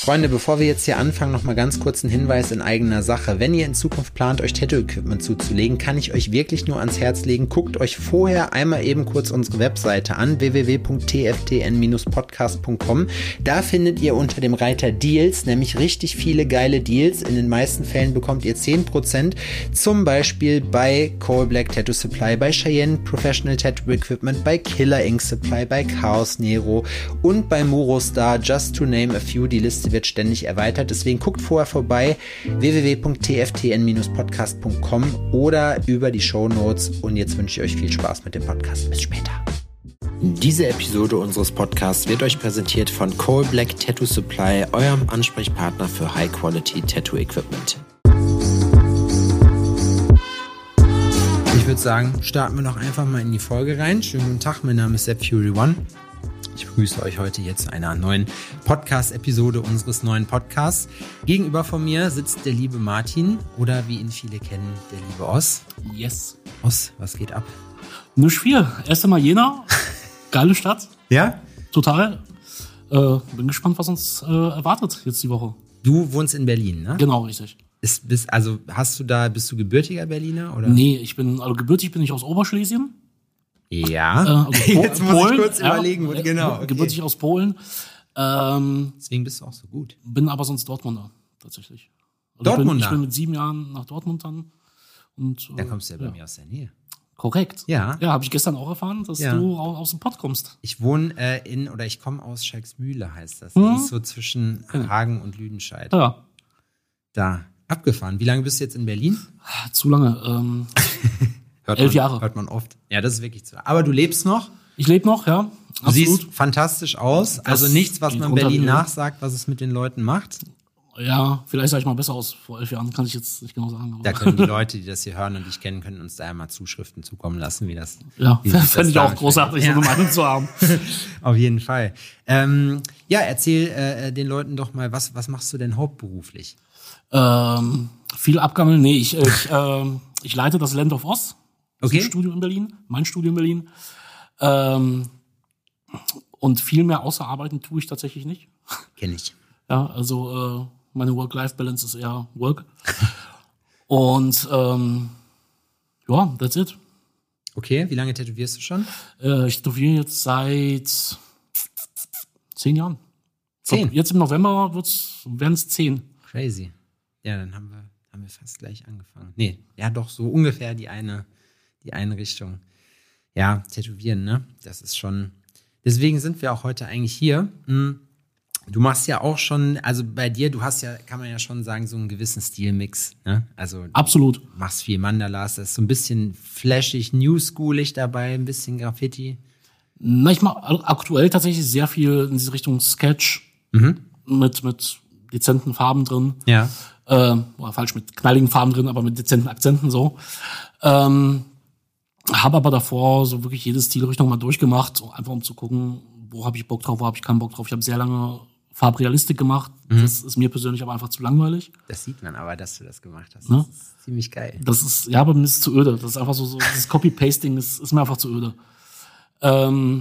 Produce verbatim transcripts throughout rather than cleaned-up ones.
Freunde, bevor wir jetzt hier anfangen, noch mal ganz kurz ein Hinweis in eigener Sache. Wenn ihr in Zukunft plant, euch Tattoo-Equipment zuzulegen, kann ich euch wirklich nur ans Herz legen. Guckt euch vorher einmal eben kurz unsere Webseite an, w w w punkt t f t n Bindestrich podcast punkt com. Da findet ihr unter dem Reiter Deals nämlich richtig viele geile Deals. In den meisten Fällen bekommt ihr zehn Prozent, zum Beispiel bei Coal Black Tattoo Supply, bei Cheyenne Professional Tattoo Equipment, bei Killer Ink Supply, bei Chaos Nero und bei Murostar, just to name a few. Die Liste wird ständig erweitert, deswegen guckt vorher vorbei, w w w punkt t f t n Bindestrich podcast punkt com oder über die Shownotes, und jetzt wünsche ich euch viel Spaß mit dem Podcast. Bis später. Diese Episode unseres Podcasts wird euch präsentiert von Coal Black Tattoo Supply, eurem Ansprechpartner für High-Quality Tattoo Equipment. Ich würde sagen, starten wir doch einfach mal in die Folge rein. Schönen guten Tag, mein Name ist Sepp Fury One. Ich begrüße euch heute jetzt zu einer neuen Podcast-Episode unseres neuen Podcasts. Gegenüber von mir sitzt der liebe Martin, oder wie ihn viele kennen, der liebe Os. Yes. Os, was geht ab? Nicht viel. Erst einmal Jena. Geile Stadt. Ja? Total. Äh, bin gespannt, was uns äh, erwartet jetzt die Woche. Du wohnst in Berlin, ne? Genau, richtig. Ist, bist, also hast du da, bist du gebürtiger Berliner, oder? Nee, ich bin, also gebürtig bin ich aus Oberschlesien. Ja. Äh, also Po- Jetzt muss Polen, ich kurz ja, überlegen, wo, genau. Okay. Gebürtig aus Polen. Ähm, Deswegen bist du auch so gut. bin aber sonst Dortmunder, tatsächlich. Also Dortmunder? Ich bin, ich bin mit sieben Jahren nach Dortmund dann. Und, äh, Dann kommst du ja bei mir aus der Nähe. Korrekt. Ja. Ja, habe ich gestern auch erfahren, dass Ja. du aus, aus dem Pott kommst. Ich wohne äh, in, oder ich komme aus Schalksmühle, heißt das. Mhm. Das ist so zwischen Hagen und Lüdenscheid. Ja. Da, abgefahren. Wie lange bist du jetzt in Berlin? Zu lange. Ähm, Hört Elf man, Jahre. Hört man oft. Ja, das ist wirklich zu lange. Aber du lebst noch. ich lebe noch, ja. Du siehst fantastisch aus. Also nichts, was geht man runter Berlin wie Öl. nachsagt, was es mit den Leuten macht. Ja, vielleicht sah ich mal besser aus vor elf Jahren, kann ich jetzt nicht genau sagen. Aber Da können die Leute, die das hier hören und dich kennen, können uns da einmal Zuschriften zukommen lassen, wie das. ja, wie sich das fände ich auch darstellt. großartig, Ja. so eine Meinung zu haben. Auf jeden Fall. Ähm, ja, erzähl äh, den Leuten doch mal, was, was machst du denn hauptberuflich? ähm, viel abgammeln, nee, ich, ich, ähm, ich leite das Land of Oz. Das Okay. ist ein Studio in Berlin, mein Studio in Berlin. Ähm, und viel mehr außer Arbeiten tue ich tatsächlich nicht. Kenn ich. Ja, also äh, meine Work-Life-Balance ist eher Work. Und ähm, ja, that's it. Okay, wie lange tätowierst du schon? Äh, ich tätowiere jetzt seit zehn Jahren. Zehn? Ich glaub, jetzt im November werden es zehn. Crazy. Ja, dann haben wir, haben wir fast gleich angefangen. Nee, ja doch, so ungefähr die eine, die eine Richtung. Ja, tätowieren, ne? Das ist schon. Deswegen sind wir auch heute eigentlich hier. Hm. Du machst ja auch schon, also bei dir, du hast ja, kann man ja schon sagen, so einen gewissen Stilmix, ne? Also Absolut. du machst viel Mandalas, das ist so ein bisschen flashig, newschoolig dabei, ein bisschen Graffiti. Na, ich mache aktuell tatsächlich sehr viel in diese Richtung Sketch Mhm. mit mit dezenten Farben drin. Ja. Äh, oder falsch, mit knalligen Farben drin, aber mit dezenten Akzenten so. Ähm, habe aber davor so wirklich jede Stilrichtung mal durchgemacht, so einfach um zu gucken, wo habe ich Bock drauf, wo habe ich keinen Bock drauf. Ich habe sehr lange Farbrealistik gemacht. Mhm. Das ist mir persönlich aber einfach zu langweilig. Das sieht man aber, dass du das gemacht hast. Ne? Das ist ziemlich geil. Das ist, ja, aber mir ist es zu öde. Das ist einfach so, so dieses Copy-Pasting ist, ist mir einfach zu öde. Ähm,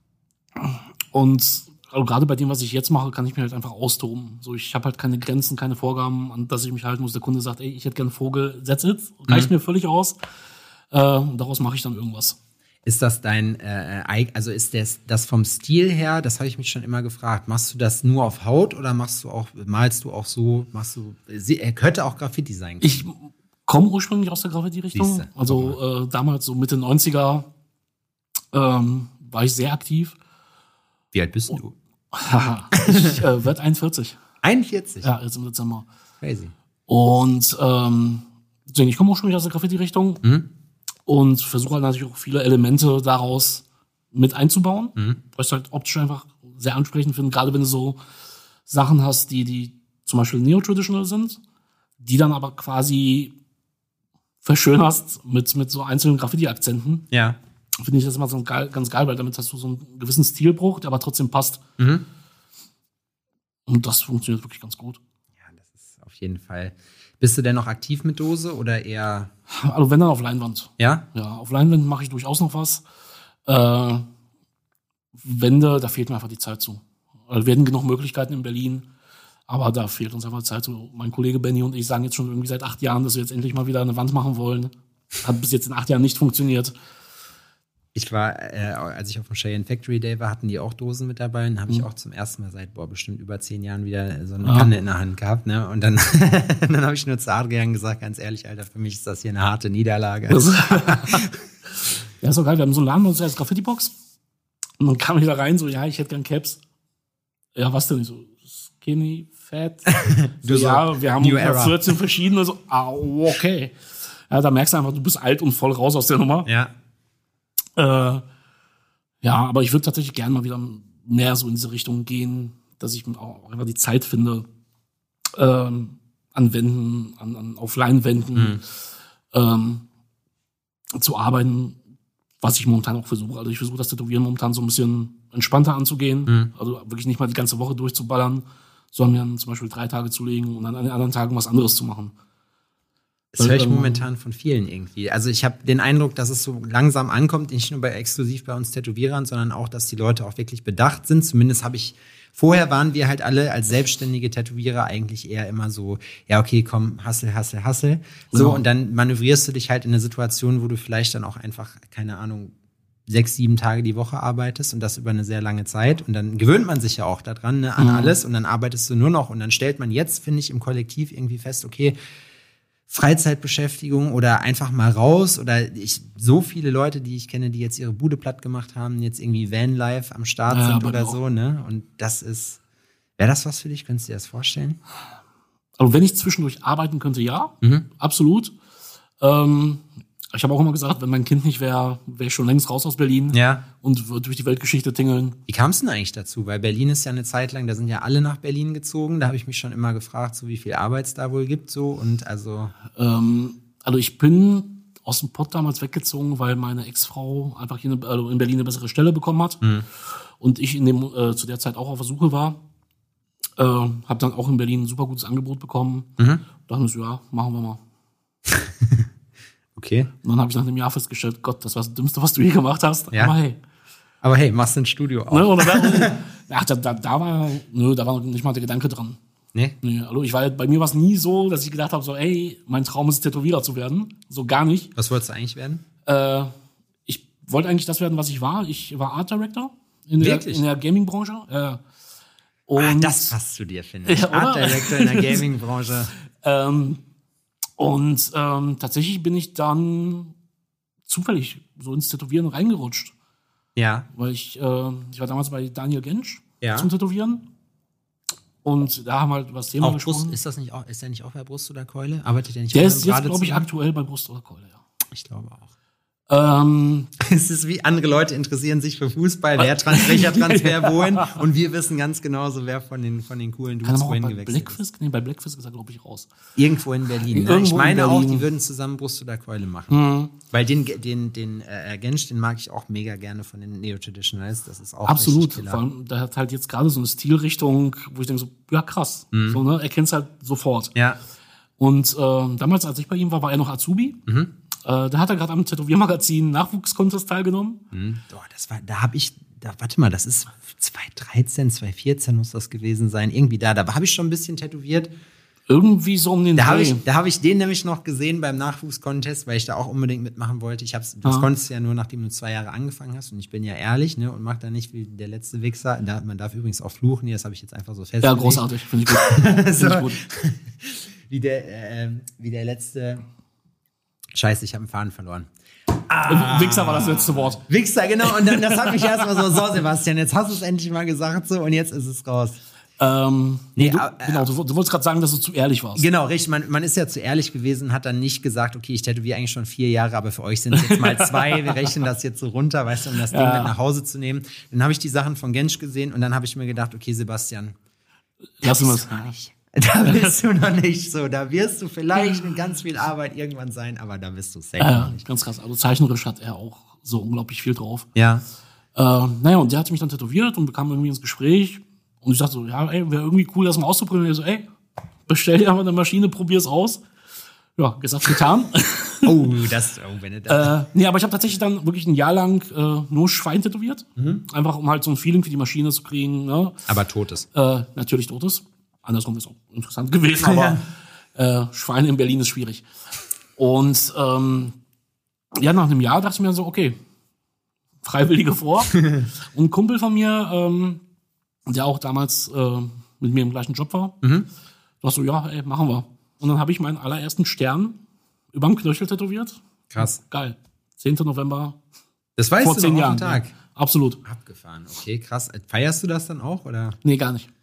und also gerade bei dem, was ich jetzt mache, kann ich mir halt einfach austoben. So, ich habe halt keine Grenzen, keine Vorgaben, an das ich mich halten muss. Der Kunde sagt, ey, ich hätte gerne einen Vogel, that's it. Reicht Mhm. mir völlig aus. Äh, und daraus mache ich dann irgendwas. Ist das dein, äh, eig- also ist das, das vom Stil her, das habe ich mich schon immer gefragt, machst du das nur auf Haut oder machst du auch, malst du auch so, machst du, sie- er könnte auch Graffiti sein. Ich komme ursprünglich aus der Graffiti-Richtung. Siehste, Also äh, damals so Mitte neunziger ähm, war ich sehr aktiv. Wie alt bist du? Haha, ich äh, werde einundvierzig. einundvierzig? Ja, jetzt im Dezember. Crazy. Und ähm, deswegen, ich komme ursprünglich aus der Graffiti-Richtung Mhm. und versuche halt natürlich auch viele Elemente daraus mit einzubauen, Mhm. weil ich es halt optisch einfach sehr ansprechend finde, gerade wenn du so Sachen hast, die, die zum Beispiel neo-traditional sind, die dann aber quasi verschönerst mit, mit so einzelnen Graffiti-Akzenten. Ja. Finde ich das immer so geil, ganz geil, weil damit hast du so einen gewissen Stilbruch, der aber trotzdem passt. Mhm. Und das funktioniert wirklich ganz gut. Ja, das ist auf jeden Fall. Bist du denn noch aktiv mit Dose oder eher? Also wenn dann auf Leinwand. Ja? Ja, auf Leinwand mache ich durchaus noch was. Äh, Wände, da fehlt mir einfach die Zeit zu. Also wir werden genug Möglichkeiten in Berlin, Aber da fehlt uns einfach Zeit. So, mein Kollege Benny und ich sagen jetzt schon irgendwie seit acht Jahren, dass wir jetzt endlich mal wieder eine Wand machen wollen. Hat bis jetzt in acht Jahren nicht funktioniert. Ich war, äh, als ich auf dem Cheyenne Factory Day war, hatten die auch Dosen mit dabei. Und habe ich auch zum ersten Mal seit, boah, bestimmt über zehn Jahren wieder so eine Ja. Kanne in der Hand gehabt. Ne? Und dann, dann habe ich nur zu Adrian gesagt, ganz ehrlich, Alter, für mich ist das hier eine harte Niederlage. Das, ja, ist doch geil. Wir haben so einen Laden bei uns als Graffiti-Box. Und dann kam ich da rein, so, ja, ich hätte gern Caps. Ja, was denn? Ich so, skinny, fat. Du so, ja, wir haben New Era. vierzehn verschiedene. So, ah, okay. Ja, da merkst du einfach, du bist alt und voll raus aus der Nummer. Ja. Äh, ja, aber ich würde tatsächlich gerne mal wieder mehr so in diese Richtung gehen, dass ich auch einfach die Zeit finde, ähm, an Wänden, an, an auf Leinwänden Mhm. ähm, zu arbeiten, was ich momentan auch versuche. Also ich versuche das Tätowieren momentan so ein bisschen entspannter anzugehen. Mhm. Also wirklich nicht mal die ganze Woche durchzuballern, sondern mir dann zum Beispiel drei Tage zu legen und dann an den anderen Tagen was anderes zu machen. Das höre ich Ähm, momentan von vielen irgendwie. Also ich habe den Eindruck, dass es so langsam ankommt, nicht nur bei exklusiv bei uns Tätowierern, sondern auch, dass die Leute auch wirklich bedacht sind. Zumindest habe ich, vorher waren wir halt alle als selbstständige Tätowierer eigentlich eher immer so, ja okay, komm, hassel, hassel, hassel. So, Genau. und dann manövrierst du dich halt in eine Situation, wo du vielleicht dann auch einfach, keine Ahnung, sechs, sieben Tage die Woche arbeitest und das über eine sehr lange Zeit. Und dann gewöhnt man sich ja auch daran, ne, an Mhm. alles und dann arbeitest du nur noch. Und dann stellt man jetzt, finde ich, im Kollektiv irgendwie fest, okay, Freizeitbeschäftigung oder einfach mal raus oder ich, so viele Leute, die ich kenne, die jetzt ihre Bude platt gemacht haben, jetzt irgendwie Vanlife am Start Ja, sind aber oder auch. so, ne? Und das ist, wäre das was für dich? Könntest du dir das vorstellen? Also wenn ich zwischendurch arbeiten könnte, ja, Mhm. absolut. Ähm, ich habe auch immer gesagt, wenn mein Kind nicht wäre, wäre ich schon längst raus aus Berlin Ja. und würde durch die Weltgeschichte tingeln. Wie kam es denn eigentlich dazu? Weil Berlin ist ja eine Zeit lang, da sind ja alle nach Berlin gezogen. Da habe ich mich schon immer gefragt, so wie viel Arbeit es da wohl gibt, so und also. Ähm, also ich bin aus dem Pott damals weggezogen, weil meine Ex-Frau einfach hier eine, also in Berlin eine bessere Stelle bekommen hat. Mhm. Und ich in dem äh, zu der Zeit auch auf der Suche war. Äh, habe dann auch in Berlin ein super gutes Angebot bekommen. Mhm. Dachte mir so, ja, machen wir mal. Okay. Und dann habe ich nach einem Jahr festgestellt, Gott, das war das Dümmste, was du je gemacht hast. Ja. Aber hey. Aber hey, machst du ein Studio auf? Ne, oder da, ach, da, da, da war, nö, da war noch nicht mal der Gedanke dran. Nee? Nee, also ich war, bei mir war es nie so, dass ich gedacht habe, so, ey, mein Traum ist Tätowierer zu werden. So gar nicht. Was wolltest du eigentlich werden? Äh, ich wollte eigentlich das werden, was ich war. Ich war Art Director in der, Wirklich? in der Gaming-Branche. Äh, und, Ah, das passt zu dir, finde ich. Ja, oder? Art Director in der Gaming-Branche. ähm, und ähm, tatsächlich bin ich dann zufällig so ins Tätowieren reingerutscht. Ja. Weil ich, äh, ich war damals bei Daniel Gensch Ja. zum Tätowieren. Und da haben wir halt über das Thema Auch gesprochen. Brust, ist das nicht auch, ist der nicht auch bei Brust oder Keule? Arbeitet der nicht Der auch ist mit jetzt, Gerade glaube ich, zusammen? aktuell bei Brust oder Keule, ja. Ich glaube auch. Ähm, Es ist wie andere Leute interessieren sich für Fußball, wer trans welcher Transfer wohin und wir wissen ganz genauso, wer von den, von den coolen kann Dudes aber auch wohin bei gewechselt ist. Blackfisk, nee, bei Blackfisk ist er, glaube ich, raus. Irgendwo in Berlin. Ne? Irgendwo Ich in meine auch, Berlin. die würden zusammen Brust oder Keule machen. Mhm. Weil den, den, den äh, Gensch, den mag ich auch mega gerne von den Neo-Traditionals. Das ist auch Absolut. richtig Vor killer. allem, der hat halt jetzt gerade so eine Stilrichtung, wo ich denke so, ja krass. So, ne? Er kennt es halt sofort. Ja. Und äh, damals, als ich bei ihm war, war er noch Azubi. Mhm. Äh, da hat er gerade am Tätowiermagazin Nachwuchskontest teilgenommen. Mhm. Boah, das war, da habe ich, da, warte mal, das ist zwanzig dreizehn, zwanzig vierzehn muss das gewesen sein. Irgendwie da, da habe ich schon ein bisschen tätowiert. Irgendwie so um den Da habe Dreh. ich, da hab ich den nämlich noch gesehen beim Nachwuchskontest, weil ich da auch unbedingt mitmachen wollte. Ich hab's, das Ah. konntest du ja nur, nachdem du zwei Jahre angefangen hast. Und ich bin ja ehrlich, ne, und mach da nicht wie der letzte Wichser. Da, man darf übrigens auch fluchen, hier, das habe ich jetzt einfach so festgelegt. Ja, großartig. Finde ich gut. so, Finde ich gut. wie, der, äh, wie der letzte. Scheiße, ich habe einen Faden verloren. Ah. Wichser war das letzte Wort. Wichser, genau. Und dann, das hat mich erstmal so, so, Sebastian, jetzt hast du es endlich mal gesagt, so, und jetzt ist es raus. Ähm, Nee, du, aber- genau, du, du wolltest gerade sagen, dass du zu ehrlich warst. Genau, richtig. Man, man ist ja zu ehrlich gewesen, hat dann nicht gesagt, okay, ich tätowiere eigentlich schon vier Jahre, aber für euch sind es jetzt mal zwei. Wir rechnen das jetzt so runter, weißt du, um das Ding Ja. mit nach Hause zu nehmen. Dann habe ich die Sachen von Gensch gesehen und dann habe ich mir gedacht, okay, Sebastian, Lassen wir es. bist du noch nicht. Da bist du noch nicht so. Da wirst du vielleicht mit ganz viel Arbeit irgendwann sein, aber da bist du safe noch Ja, nicht. ganz krass. Also zeichnerisch hat er auch so unglaublich viel drauf. Ja. Äh, naja, und der hat mich dann tätowiert und bekam irgendwie ins Gespräch. Und ich dachte so, ja, ey, wäre irgendwie cool, das mal auszuprobieren. Und er so, ey, bestell dir einfach eine Maschine, probier's aus. Ja, gesagt, getan. Oh, das, oh, wenn du das. äh, nee, aber ich habe tatsächlich dann wirklich ein Jahr lang äh, nur Schwein tätowiert. Einfach um halt so ein Feeling für die Maschine zu kriegen. Ne? aber totes. Äh, natürlich totes. Andersrum ist auch interessant gewesen, aber äh, Schweine in Berlin ist schwierig. Und ähm, ja, nach einem Jahr dachte ich mir so, okay, Freiwillige vor. Und ein Kumpel von mir, ähm, der auch damals äh, mit mir im gleichen Job war, mhm. dachte so, ja, ey, machen wir. Und dann habe ich meinen allerersten Stern überm Knöchel tätowiert. Krass. Geil. zehnten November. Das weißt vor du zehn noch Jahren. Auf den Tag. Ja, absolut. Abgefahren. Okay, krass. Feierst du das dann auch, oder? Nee, gar nicht.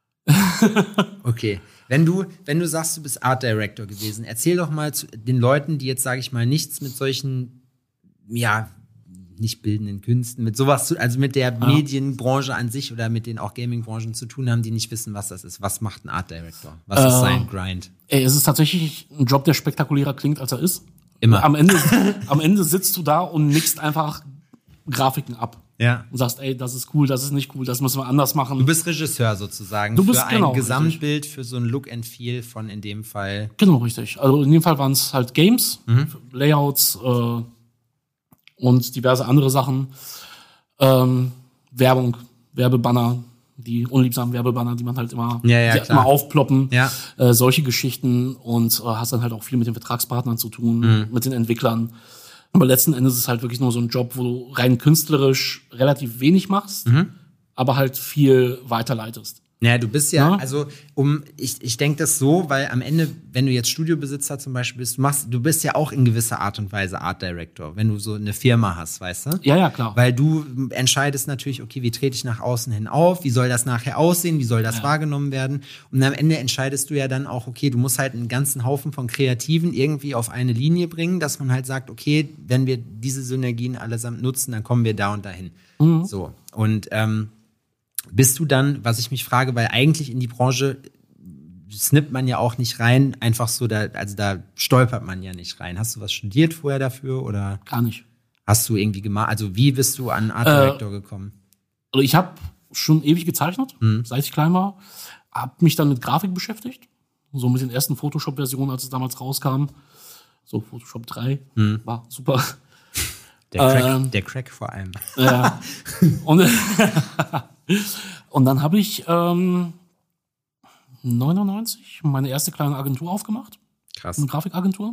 Okay. Wenn du, wenn du sagst, du bist Art Director gewesen, erzähl doch mal zu den Leuten, die jetzt, sage ich mal, nichts mit solchen, ja, nicht bildenden Künsten, mit sowas zu, also mit der ja. Medienbranche an sich oder mit den auch Gaming-Branchen zu tun haben, die nicht wissen, was das ist. Was macht ein Art Director? Was äh, ist sein Grind? Ey, es ist tatsächlich ein Job, der spektakulärer klingt, als er ist. Immer. Am Ende, am Ende sitzt du da und nickst einfach Grafiken ab. Ja. Und sagst, ey, das ist cool, das ist nicht cool, das müssen wir anders machen. Du bist Regisseur sozusagen. Du bist für ein genau, Gesamtbild, richtig. Für so ein Look and Feel von in dem Fall. Genau, richtig. Also in dem Fall waren es halt Games, mhm. Layouts äh, und diverse andere Sachen. Ähm, Werbung, Werbebanner, die unliebsamen Werbebanner, die man halt immer, ja, ja, die immer aufploppen. Ja. Äh, solche Geschichten und äh, hast dann halt auch viel mit den Vertragspartnern zu tun, mhm. mit den Entwicklern. Aber letzten Endes ist es halt wirklich nur so ein Job, wo du rein künstlerisch relativ wenig machst, mhm. aber halt viel weiterleitest. Naja, du bist ja, ja? also um, ich, ich denke das so, weil am Ende, wenn du jetzt Studiobesitzer zum Beispiel bist, du machst, du bist ja auch in gewisser Art und Weise Art Director, wenn du so eine Firma hast, weißt du? Ja, ja, klar. Weil du entscheidest natürlich, okay, wie trete ich nach außen hin auf, wie soll das nachher aussehen, wie soll das ja. wahrgenommen werden? Und am Ende entscheidest du ja dann auch, okay, du musst halt einen ganzen Haufen von Kreativen irgendwie auf eine Linie bringen, dass man halt sagt, okay, wenn wir diese Synergien allesamt nutzen, dann kommen wir da und dahin. Mhm. So. Und, ähm, bist du dann, was ich mich frage, weil eigentlich in die Branche snippt man ja auch nicht rein, einfach so, da, also da stolpert man ja nicht rein. Hast du was studiert vorher dafür oder? Gar nicht. Hast du irgendwie gemacht, also wie bist du an Art Director äh, gekommen? Also ich habe schon ewig gezeichnet, hm. seit ich klein war, hab mich dann mit Grafik beschäftigt, so mit den ersten Photoshop-Versionen, als es damals rauskam, so Photoshop drei, hm. war super. Der Crack, ähm, der Crack vor allem. Ja. Und, und dann habe ich ähm, neunundneunzig meine erste kleine Agentur aufgemacht. Krass. Eine Grafikagentur.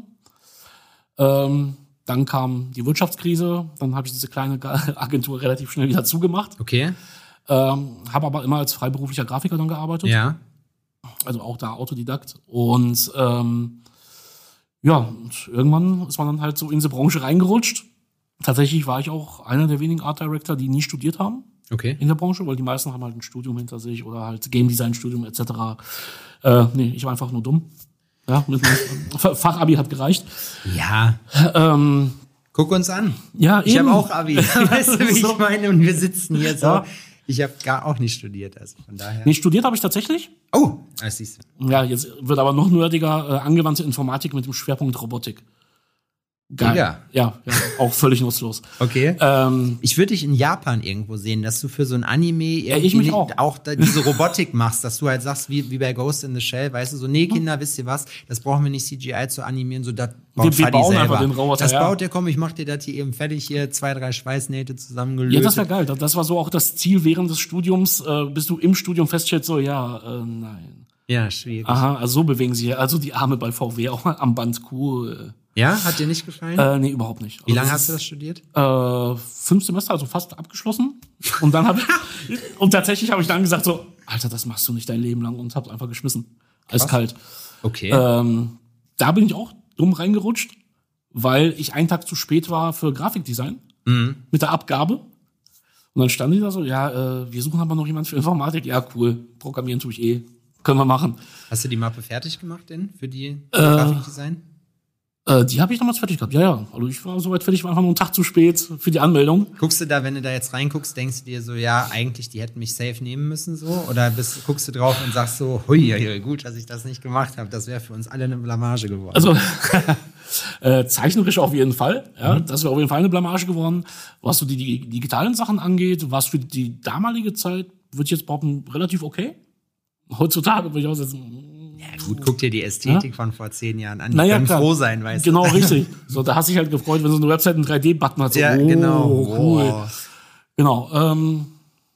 Ähm, dann kam die Wirtschaftskrise. Dann habe ich diese kleine Agentur relativ schnell wieder zugemacht. Okay. Ähm, habe aber immer als freiberuflicher Grafiker dann gearbeitet. Ja. Also auch da Autodidakt. Und ähm, ja, und irgendwann ist man dann halt so in diese Branche reingerutscht. Tatsächlich war ich auch einer der wenigen Art Director, die nie studiert haben. Okay. In der Branche, weil die meisten haben halt ein Studium hinter sich oder halt Game Design Studium et cetera. Äh, nee, ich war einfach nur dumm. Ja, mit meinem Fachabi hat gereicht. Ja. Ähm, Guck uns an. Ja, ich eben. habe auch Abi. Weißt du, wie so. ich meine? Und wir sitzen hier so. Ja. Ich habe gar auch nicht studiert, also von daher. Nee, studiert habe ich tatsächlich. Oh, das siehst du. Ja, jetzt wird aber noch nerdiger, äh, angewandte Informatik mit dem Schwerpunkt Robotik. Geil. Ja. ja, ja, auch völlig nutzlos. Okay. Ähm, ich würde dich in Japan irgendwo sehen, dass du für so ein Anime ja, ich mich auch. auch da diese Robotik machst, dass du halt sagst, wie, wie bei Ghost in the Shell, weißt du, so, nee, Kinder, wisst ihr was, das brauchen wir nicht C G I zu animieren, so, das baut wir, wir bauen selber. einfach den Roboter, das ja. baut der, komm, ich mach dir das hier eben fertig, hier zwei, drei Schweißnähte zusammengelöst. Ja, das wäre geil. Das war so auch das Ziel während des Studiums, äh, bis du im Studium feststellst, so, ja, äh, nein. Ja, schwierig. Aha, also so bewegen sie also die Arme bei V W auch am Band, cool. Ja, hat dir nicht gefallen? Äh, nee, überhaupt nicht. Wie also lange hast du das studiert? Äh, fünf Semester, also fast abgeschlossen. Und dann habe ich, und tatsächlich habe ich dann gesagt so, Alter, das machst du nicht dein Leben lang, und hab's einfach geschmissen. Eiskalt. Okay. Ähm, da bin ich auch dumm reingerutscht, weil ich einen Tag zu spät war für Grafikdesign mhm. mit der Abgabe. Und dann stand ich da so, ja, äh, wir suchen aber noch jemanden für Informatik. Ja, cool, programmieren tue ich eh, können wir machen. Hast du die Mappe fertig gemacht denn für die für äh, Grafikdesign? Äh, die habe ich damals fertig gehabt, ja, ja. Also ich war soweit fertig, war einfach nur einen Tag zu spät für die Anmeldung. Guckst du da, wenn du da jetzt reinguckst, denkst du dir so, ja, eigentlich, die hätten mich safe nehmen müssen, so? Oder bist, guckst du drauf und sagst so, hui, hui, gut, dass ich das nicht gemacht habe. Das wäre für uns alle eine Blamage geworden. Also, äh, zeichnerisch auf jeden Fall, ja. Mhm. Das wäre auf jeden Fall eine Blamage geworden. Was so die, die digitalen Sachen angeht, was für die damalige Zeit, würde ich jetzt behaupten, relativ okay. Heutzutage würde ich aussetzen. Ja gut, guck dir die Ästhetik ja? von vor zehn Jahren an. Die naja, können klar. froh sein, weißt genau, du. Genau, richtig. So, da hast du dich halt gefreut, wenn so eine Website einen drei D-Button hat. So, ja, oh, genau. cool. Oh. Genau, ähm, ja.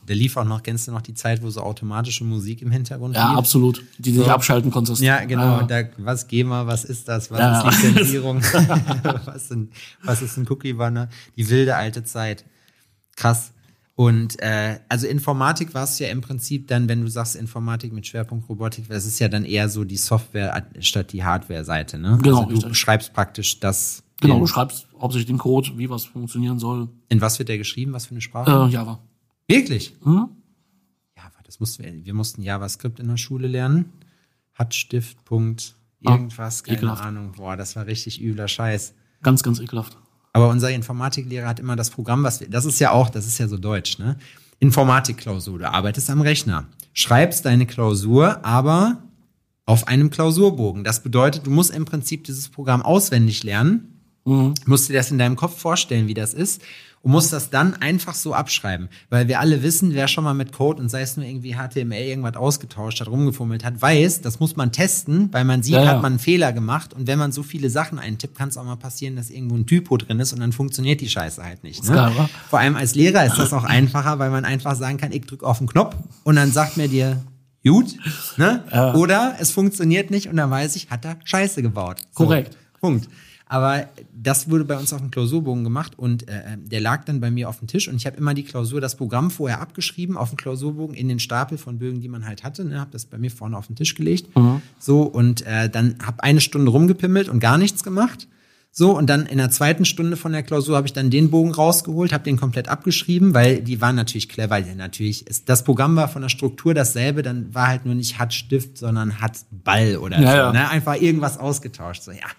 Da lief auch noch, kennst du noch die Zeit, wo so automatische Musik im Hintergrund Ja, lief? absolut. Die du So. nicht abschalten konntest. Ja, genau. Ah. Da, was GEMA, was ist das? Was Ja. ist Lizenzierung? was, sind, was ist ein Cookie-Banner? Die wilde alte Zeit. Krass. Und äh, also Informatik war es ja im Prinzip dann, wenn du sagst Informatik mit Schwerpunkt Robotik, das ist ja dann eher so die Software statt die Hardware-Seite, ne? Genau, also du richtig. schreibst praktisch das. Genau, in, du schreibst hauptsächlich den Code, wie was funktionieren soll. in was wird der geschrieben? Was für eine Sprache? Äh, Java. Wirklich? Hm? Java, das mussten wir, wir mussten JavaScript in der Schule lernen. Hatstift, Punkt, irgendwas, Ah, keine ekelhaft. Ahnung. Boah, das war richtig übler Scheiß. Ganz, ganz ekelhaft. Aber unser Informatiklehrer hat immer das Programm, was wir, das ist ja auch, das ist ja so deutsch, ne? Informatikklausur, du arbeitest am Rechner, schreibst deine Klausur, aber auf einem Klausurbogen. Das bedeutet, du musst im Prinzip dieses Programm auswendig lernen, Mhm. musst dir das in deinem Kopf vorstellen, wie das ist, und musst das dann einfach so abschreiben. Weil wir alle wissen, wer schon mal mit Code und sei es nur irgendwie H T M L irgendwas ausgetauscht hat, rumgefummelt hat, weiß, das muss man testen, weil man sieht, Ja, ja. hat man einen Fehler gemacht, und wenn man so viele Sachen eintippt, kann es auch mal passieren, dass irgendwo ein Typo drin ist und dann funktioniert die Scheiße halt nicht. Ist geil, Ne? wa? Vor allem als Lehrer ist das auch einfacher, weil man einfach sagen kann, ich drücke auf den Knopf und dann sagt mir dir, gut, ne? Ja. Oder es funktioniert nicht und dann weiß ich, hat er Scheiße gebaut. So, Korrekt. Punkt. Aber das wurde bei uns auf dem Klausurbogen gemacht und äh, der lag dann bei mir auf dem Tisch und ich habe immer die Klausur, das Programm vorher abgeschrieben auf dem Klausurbogen in den Stapel von Bögen, die man halt hatte, ne, habe das bei mir vorne auf den Tisch gelegt, Mhm. so, und äh, dann habe eine Stunde rumgepimmelt und gar nichts gemacht. So, und dann in der zweiten Stunde von der Klausur habe ich dann den Bogen rausgeholt, habe den komplett abgeschrieben, weil die waren natürlich clever. Ja, natürlich ist, das Programm war von der Struktur dasselbe, dann war halt nur nicht hat Stift, sondern hat Ball oder Ja, so. ja. Ne? Einfach irgendwas ausgetauscht. So, ja.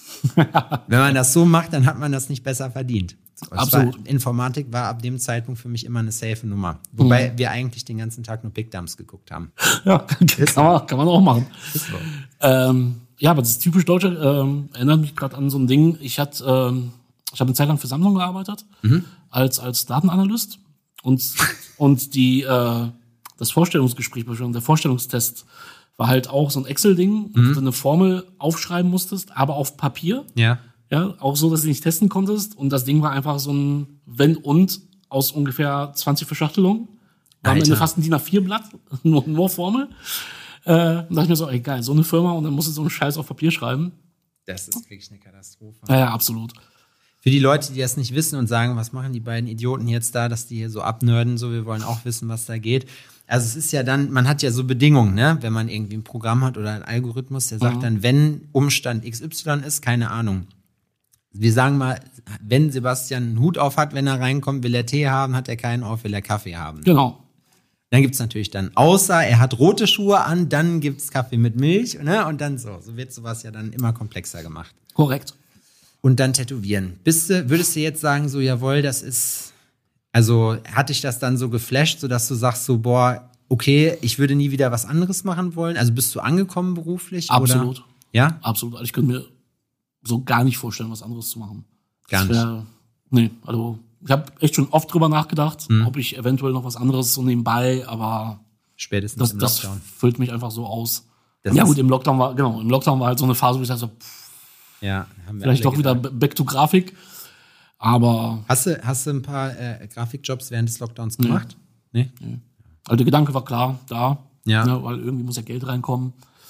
Wenn man das so macht, dann hat man das nicht besser verdient. So, es Absolut. War, Informatik war ab dem Zeitpunkt für mich immer eine safe Nummer. Wobei wir eigentlich den ganzen Tag nur Pickdumps geguckt haben. Ja, kann man, kann man auch machen. Ist so. Ähm, ja, aber das ist typisch Deutsche. Ähm, erinnert mich gerade an so ein Ding. Ich hatte, ähm, ich habe eine Zeit lang für Samsung gearbeitet als als Datenanalyst und und die äh, das Vorstellungsgespräch, der Vorstellungstest war halt auch so ein Excel-Ding, wo du eine Formel aufschreiben musstest, aber auf Papier. Ja. Ja, auch so, dass du nicht testen konntest. Und das Ding war einfach so ein Wenn und aus ungefähr zwanzig Verschachtelungen. War am Alter. Ende fast ein D I N A vier Blatt, nur, nur Formel. Äh, da dachte ich mir so, ey, geil, so eine Firma und dann musst du so einen Scheiß auf Papier schreiben. Das ist wirklich eine Katastrophe. Ja, ja, absolut. Für die Leute, die das nicht wissen und sagen, was machen die beiden Idioten jetzt da, dass die hier so abnörden, so, wir wollen auch wissen, was da geht. Also es ist ja dann, man hat ja so Bedingungen, ne, wenn man irgendwie ein Programm hat oder einen Algorithmus, der sagt Mhm. dann, wenn Umstand X Y ist, keine Ahnung. Wir sagen mal, wenn Sebastian einen Hut auf hat, wenn er reinkommt, will er Tee haben, hat er keinen auf, will er Kaffee haben. Genau. Dann gibt's natürlich dann, außer er hat rote Schuhe an, dann gibt's Kaffee mit Milch, ne, und dann so. So wird sowas ja dann immer komplexer gemacht. Korrekt. Und dann tätowieren. Bist du, würdest du jetzt sagen, so, jawohl, das ist, also hat dich das dann so geflasht, so dass du sagst, so, boah, okay, ich würde nie wieder was anderes machen wollen? Also bist du angekommen beruflich? Absolut. Oder? Ja? Absolut. Also ich könnte mir so gar nicht vorstellen, was anderes zu machen. Gar Das wär, Nee, also ich habe echt schon oft drüber nachgedacht, Mhm. ob ich eventuell noch was anderes so nebenbei, aber Spätestens das, im das Lockdown. füllt mich einfach so aus. Das ja ist- gut, im Lockdown war, genau, im Lockdown war halt so eine Phase, wo ich dachte, so, pff, Ja, haben wir vielleicht alle doch wieder gedacht. back to Grafik. Aber Hast du, hast du ein paar äh, Grafikjobs während des Lockdowns gemacht? Nee? also der Gedanke war klar da, Ja. ne, weil irgendwie muss ja Geld reinkommen.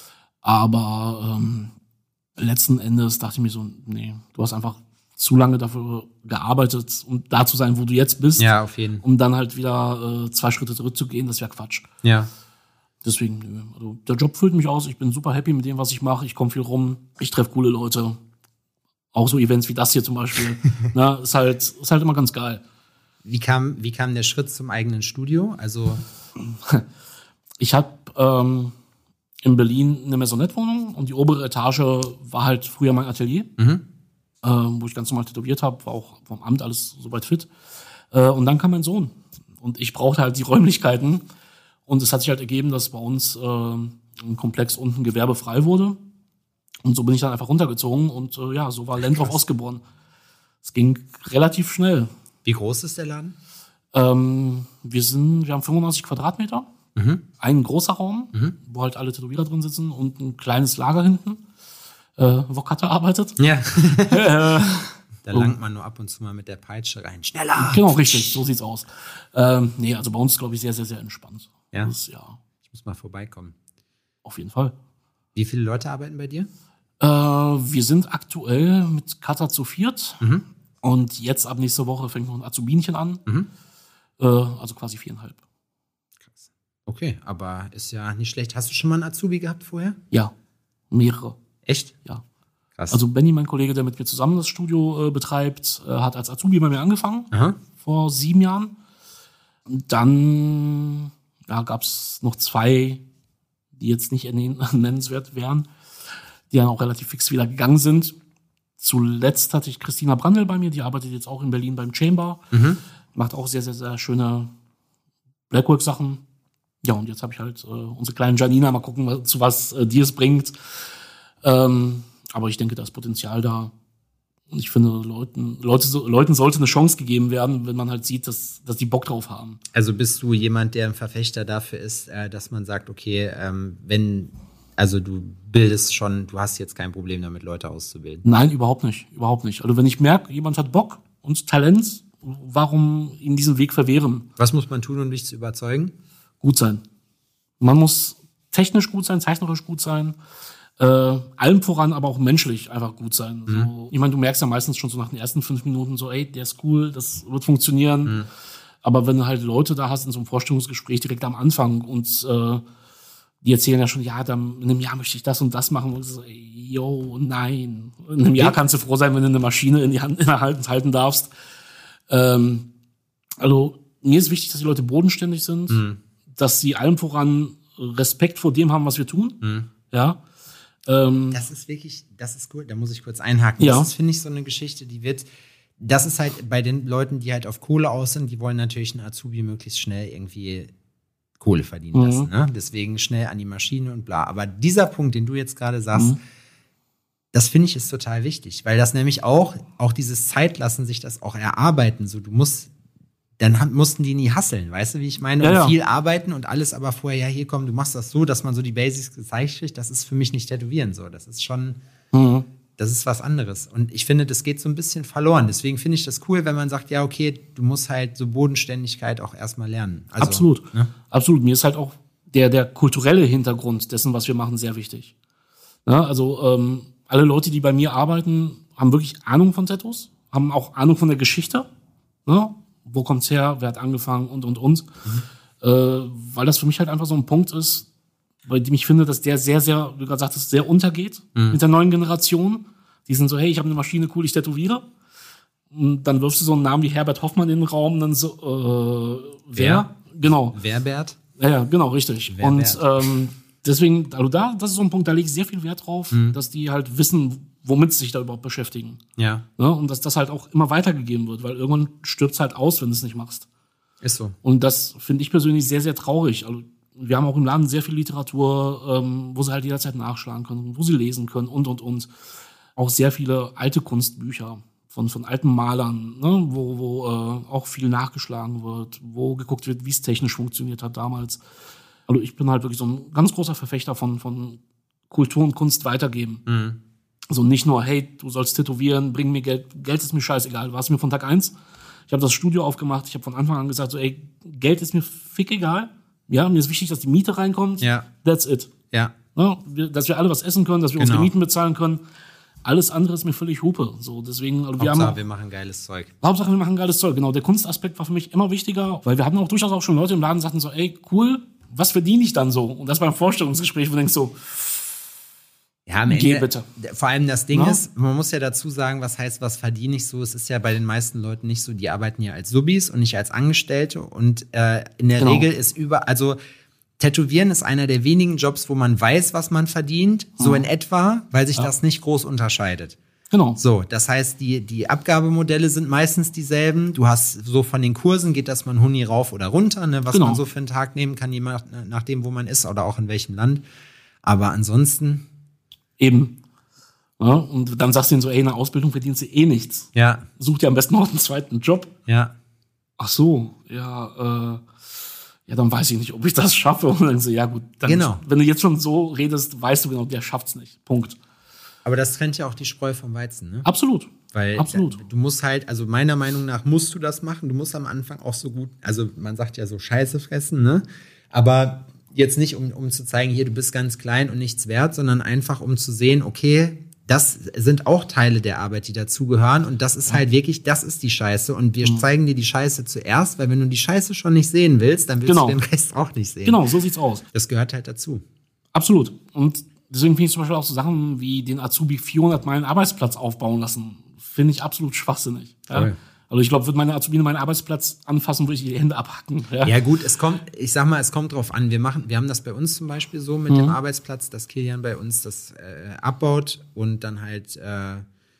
Aber ähm, letzten Endes dachte ich mir so, nee, du hast einfach zu lange dafür gearbeitet, um da zu sein, wo du jetzt bist, Ja, auf jeden Fall. um dann halt wieder äh, zwei Schritte zurückzugehen, das wäre Quatsch. Ja. Deswegen, nö. Also der Job füllt mich aus, ich bin super happy mit dem, was ich mache, ich komme viel rum, ich treffe coole Leute. Auch so Events wie das hier zum Beispiel. Na, ist halt, ist halt immer ganz geil. Wie kam, wie kam der Schritt zum eigenen Studio? Also, Ich habe ähm, in Berlin eine Maisonette-Wohnung und die obere Etage war halt früher mein Atelier, ähm, wo ich ganz normal tätowiert habe, war auch vom Amt alles soweit fit. Äh, und dann kam mein Sohn und ich brauchte halt die Räumlichkeiten und es hat sich halt ergeben, dass bei uns äh, ein Komplex unten gewerbefrei wurde und so bin ich dann einfach runtergezogen und äh, ja, so war Lendorf ausgeboren. Es ging relativ schnell. wie groß ist der Laden? Ähm, wir sind, wir haben fünfundneunzig Quadratmeter, ein großer Raum, wo halt alle Tätowierer drin sitzen und ein kleines Lager hinten, äh, wo Katja arbeitet. Ja. Da oh. langt man nur ab und zu mal mit der Peitsche rein. Schneller! Genau, richtig, so sieht's aus. Ähm, nee, also bei uns, glaube ich, sehr, sehr, sehr entspannt. Ja? Das, ja. Ich muss mal vorbeikommen. Auf jeden Fall. Wie viele Leute arbeiten bei dir? Äh, wir sind aktuell mit Katha zu viert. Mhm. Und jetzt ab nächster Woche fängt noch ein Azubinchen an. Mhm. Äh, also quasi viereinhalb. Krass. Okay, aber ist ja nicht schlecht. Hast du schon mal einen Azubi gehabt vorher? Ja, mehrere. Echt? Ja. Krass. Also Benny, mein Kollege, der mit mir zusammen das Studio äh, betreibt, äh, hat als Azubi bei mir angefangen. Aha. Vor sieben Jahren. Und dann ja, gab es noch zwei, die jetzt nicht nennenswert wären, die dann auch relativ fix wieder gegangen sind. Zuletzt hatte ich Christina Brandl bei mir, die arbeitet jetzt auch in Berlin beim Chamber. Mhm. Macht auch sehr, sehr, sehr schöne Blackwork-Sachen. Ja, und jetzt habe ich halt äh, unsere kleine Janina, mal gucken, zu was äh, die es bringt. Ähm, aber ich denke, da ist Potenzial da. Und ich finde, Leuten, Leute, Leuten sollte eine Chance gegeben werden, wenn man halt sieht, dass, dass die Bock drauf haben. Also bist du jemand, der ein Verfechter dafür ist, äh, dass man sagt, okay, ähm, wenn, also du bildest schon, du hast jetzt kein Problem damit, Leute auszubilden? Nein, überhaupt nicht, überhaupt nicht. Also wenn ich merke, jemand hat Bock und Talent, warum ihm diesen Weg verwehren? Was muss man tun, um dich zu überzeugen? Gut sein. Man muss technisch gut sein, zeichnerisch gut sein. Äh, allem voran, aber auch menschlich einfach gut sein. Mhm. So, ich meine, du merkst ja meistens schon so nach den ersten fünf Minuten so, ey, der ist cool, das wird funktionieren. Mhm. Aber wenn du halt Leute da hast in so einem Vorstellungsgespräch direkt am Anfang und äh, die erzählen ja schon, ja, dann in einem Jahr möchte ich das und das machen. Und so, ey, yo, nein. In einem Jahr kannst du froh sein, wenn du eine Maschine in die Hand in der Hand halten darfst. Ähm, also mir ist wichtig, dass die Leute bodenständig sind, mhm. dass sie allem voran Respekt vor dem haben, was wir tun. Mhm. Ja. Das ist wirklich, das ist cool, da muss ich kurz einhaken. Ja. Das ist, finde ich, so eine Geschichte, die wird, das ist halt bei den Leuten, die halt auf Kohle aus sind, die wollen natürlich einen Azubi möglichst schnell irgendwie Kohle verdienen lassen. Mhm. Ne? Deswegen schnell an die Maschine und bla. Aber dieser Punkt, den du jetzt gerade sagst, mhm. das finde ich ist total wichtig, weil das nämlich auch, auch dieses Zeitlassen, sich das auch erarbeiten, so du musst, dann haben, mussten die nie hasseln, weißt du, wie ich meine? Ja, und ja. viel arbeiten und alles aber vorher, ja, hier komm, du machst das so, dass man so die Basics gezeigt kriegt, das ist für mich nicht Tätowieren so. Das ist schon, mhm. das ist was anderes. Und ich finde, das geht so ein bisschen verloren. Deswegen finde ich das cool, wenn man sagt, ja, okay, du musst halt so Bodenständigkeit auch erstmal lernen. Also, absolut, ne? Absolut. Mir ist halt auch der, der kulturelle Hintergrund dessen, was wir machen, sehr wichtig. Ja, also ähm, alle Leute, die bei mir arbeiten, haben wirklich Ahnung von Tattoos, haben auch Ahnung von der Geschichte, ne? Wo kommt's her, wer hat angefangen und, und, und. Mhm. Äh, weil das für mich halt einfach so ein Punkt ist, bei dem ich finde, dass der sehr, sehr, wie du gerade sagtest, sehr untergeht mhm. mit der neuen Generation. Die sind so, hey, ich habe eine Maschine, cool, ich tätowiere. Und dann wirfst du so einen Namen wie Herbert Hoffmann in den Raum und dann so, äh, wer? Ja. Genau. Werbert? Ja, ja, genau, richtig. Werbert. Und ähm, deswegen, also da, das ist so ein Punkt, da lege ich sehr viel Wert drauf, mhm. dass die halt wissen, womit sie sich da überhaupt beschäftigen. Ja. Ne? Und dass das halt auch immer weitergegeben wird, weil irgendwann stirbt's halt aus, wenn du es nicht machst. Ist so. Und das finde ich persönlich sehr, sehr traurig. Also wir haben auch im Laden sehr viel Literatur, ähm, wo sie halt jederzeit nachschlagen können, wo sie lesen können und, und, und. Auch sehr viele alte Kunstbücher von, von alten Malern, ne? wo, wo äh, auch viel nachgeschlagen wird, wo geguckt wird, wie es technisch funktioniert hat damals. Also ich bin halt wirklich so ein ganz großer Verfechter von, von Kultur und Kunst weitergeben. Mhm. Also nicht nur, hey, du sollst tätowieren, bring mir Geld. Geld ist mir scheißegal. War es mir von Tag eins. Ich habe das Studio aufgemacht. Ich habe von Anfang an gesagt, so, ey, Geld ist mir fick egal. Ja, mir ist wichtig, dass die Miete reinkommt. Ja. That's it. Ja. Ja, dass wir alle was essen können, dass wir Genau. unsere Mieten bezahlen können. Alles andere ist mir völlig Hupe. So, deswegen, also wir Hauptsache, haben, wir machen geiles Zeug. Hauptsache, wir machen geiles Zeug. Genau, der Kunstaspekt war für mich immer wichtiger, weil wir hatten auch durchaus auch schon Leute im Laden, die sagten so, ey, cool, was verdiene ich dann so? Und das beim Vorstellungsgespräch, wo du denkst so, ja, am Geh Ende, bitte. Vor allem das Ding Ja. ist, man muss ja dazu sagen, was heißt, was verdiene ich so? Es ist ja bei den meisten Leuten nicht so, die arbeiten ja als Subis und nicht als Angestellte. Und äh, in der Genau. Regel ist über, also Tätowieren ist einer der wenigen Jobs, wo man weiß, was man verdient, so in etwa, weil sich Ja. das nicht groß unterscheidet. genau. So, das heißt, die, die Abgabemodelle sind meistens dieselben. Du hast so von den Kursen geht das mal ein Huni rauf oder runter, ne, was Genau. man so für einen Tag nehmen kann, je nach, nachdem, wo man ist oder auch in welchem Land. Aber ansonsten. Eben. Ja, und dann sagst du ihnen so, ey, in der Ausbildung verdienst du eh nichts. Ja, Such dir am besten noch einen zweiten Job. ja. Ach so, ja, äh, ja, dann weiß ich nicht, ob ich das schaffe. Und dann so, ja gut, dann, Genau. wenn du jetzt schon so redest, weißt du genau, der schafft's nicht. Punkt. Aber das trennt ja auch die Spreu vom Weizen, ne? Absolut. Weil Absolut. Da, du musst halt, also meiner Meinung nach musst du das machen. Du musst am Anfang auch so gut, also man sagt ja so Scheiße fressen, ne? Aber jetzt nicht, um, um zu zeigen, hier, du bist ganz klein und nichts wert, sondern einfach, um zu sehen, okay, das sind auch Teile der Arbeit, die dazugehören. Und das ist halt wirklich, das ist die Scheiße. Und wir mhm. zeigen dir die Scheiße zuerst, weil wenn du die Scheiße schon nicht sehen willst, dann willst genau. du den Rest auch nicht sehen. Genau, so sieht's aus. Das gehört halt dazu. Absolut. Und deswegen finde ich zum Beispiel auch so Sachen wie den Azubi vierhundert Mal einen Arbeitsplatz aufbauen lassen, finde ich absolut schwachsinnig. Ja? Cool. Also ich glaube, wird meine Azubine meinen Arbeitsplatz anfassen, würde ich die Hände abhacken. Ja. ja gut, es kommt, ich sag mal, es kommt drauf an. Wir machen, wir haben das bei uns zum Beispiel so mit mhm. dem Arbeitsplatz, dass Kilian bei uns das äh, abbaut und dann halt, äh,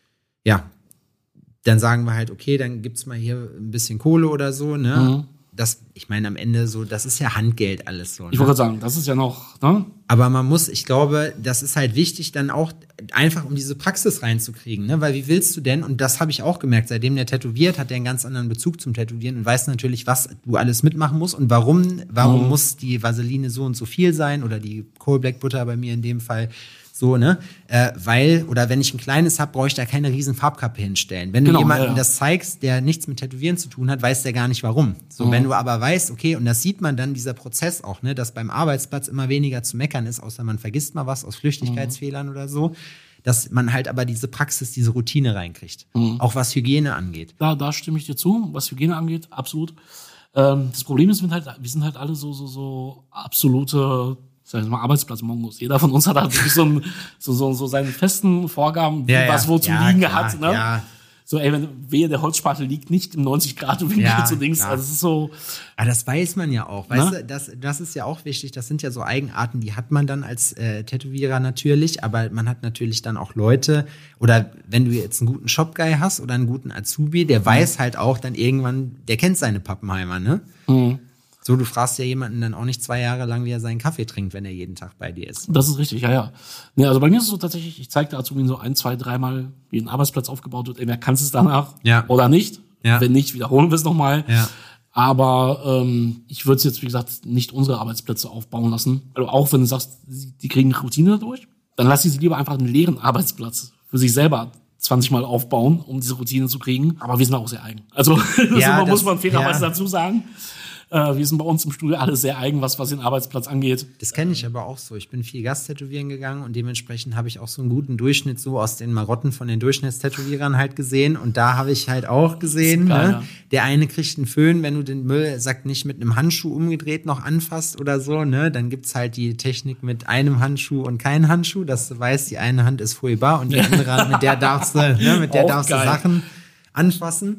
ja, dann sagen wir halt, okay, dann gibt's mal hier ein bisschen Kohle oder so, ne? Mhm. Das, ich meine, am Ende so, das ist ja Handgeld alles so. Ne? Ich wollte gerade sagen, das ist ja noch, ne? Aber man muss, ich glaube, das ist halt wichtig, dann auch einfach, um diese Praxis reinzukriegen, ne? Weil wie willst du denn, und das habe ich auch gemerkt, seitdem der tätowiert, hat der einen ganz anderen Bezug zum Tätowieren und weiß natürlich, was du alles mitmachen musst und warum, warum mhm. muss die Vaseline so und so viel sein oder die Coal Black Butter bei mir in dem Fall. So, ne? Äh, weil, oder wenn ich ein kleines hab, brauche ich da keine riesen Farbkappe hinstellen. Wenn genau, du jemandem ja, ja. das zeigst, der nichts mit Tätowieren zu tun hat, weiß der gar nicht warum. So, mhm. wenn du aber weißt, okay, und das sieht man dann, dieser Prozess auch, ne, dass beim Arbeitsplatz immer weniger zu meckern ist, außer man vergisst mal was aus Flüchtigkeitsfehlern mhm. oder so, dass man halt aber diese Praxis, diese Routine reinkriegt. Mhm. Auch was Hygiene angeht. Da, da stimme ich dir zu, was Hygiene angeht, absolut. Ähm, das Problem ist, wir sind halt, wir sind halt alle so, so, so absolute, sag ich mal, Arbeitsplatz-Mongos. Jeder von uns hat halt wirklich so, ein, so, so, so seine festen Vorgaben, wie ja, was ja. wo zu ja, liegen klar, hat. Ne? Ja. So, ey, wenn wehe, der Holzspatel liegt nicht im neunzig Grad Winkel ja, zu Dings. klar. Also das ist so. Aber das weiß man ja auch. Weißt Na? du, das, das ist ja auch wichtig. Das sind ja so Eigenarten, die hat man dann als äh, Tätowierer natürlich. Aber man hat natürlich dann auch Leute, oder wenn du jetzt einen guten Shop-Guy hast oder einen guten Azubi, der weiß halt auch dann irgendwann, der kennt seine Pappenheimer, ne? Mhm. So, du fragst ja jemanden dann auch nicht zwei Jahre lang, wie er seinen Kaffee trinkt, wenn er jeden Tag bei dir ist. Das ist richtig, ja, ja. Nee, also bei mir ist es so tatsächlich, ich zeige der Azubin so ein, zwei, dreimal, wie ein Arbeitsplatz aufgebaut wird. Entweder kannst du es danach ja. oder nicht. Ja. Wenn nicht, wiederholen wir es nochmal. Ja. Aber ähm, ich würde es jetzt, wie gesagt, nicht unsere Arbeitsplätze aufbauen lassen. Also auch wenn du sagst, die kriegen eine Routine dadurch, dann lass ich sie lieber einfach einen leeren Arbeitsplatz für sich selber zwanzig Mal aufbauen, um diese Routine zu kriegen. Aber wir sind auch sehr eigen. Also ja, das muss man fairerweise ja. dazu sagen. Äh, wir sind bei uns im Studio alle sehr eigen, was, was den Arbeitsplatz angeht. Das kenne ich aber auch so. Ich bin viel Gasttätowieren gegangen und dementsprechend habe ich auch so einen guten Durchschnitt so aus den Marotten von den Durchschnittstätowierern halt gesehen. Und da habe ich halt auch gesehen, geil, ne? Ja. Der eine kriegt einen Föhn, wenn du den Müll, sagt nicht, mit einem Handschuh umgedreht noch anfasst oder so, ne? Dann gibt's halt die Technik mit einem Handschuh und keinem Handschuh, dass du weißt, die eine Hand ist furchtbar und die andere, mit der darfst du, ne? Mit der darfst du Sachen anfassen.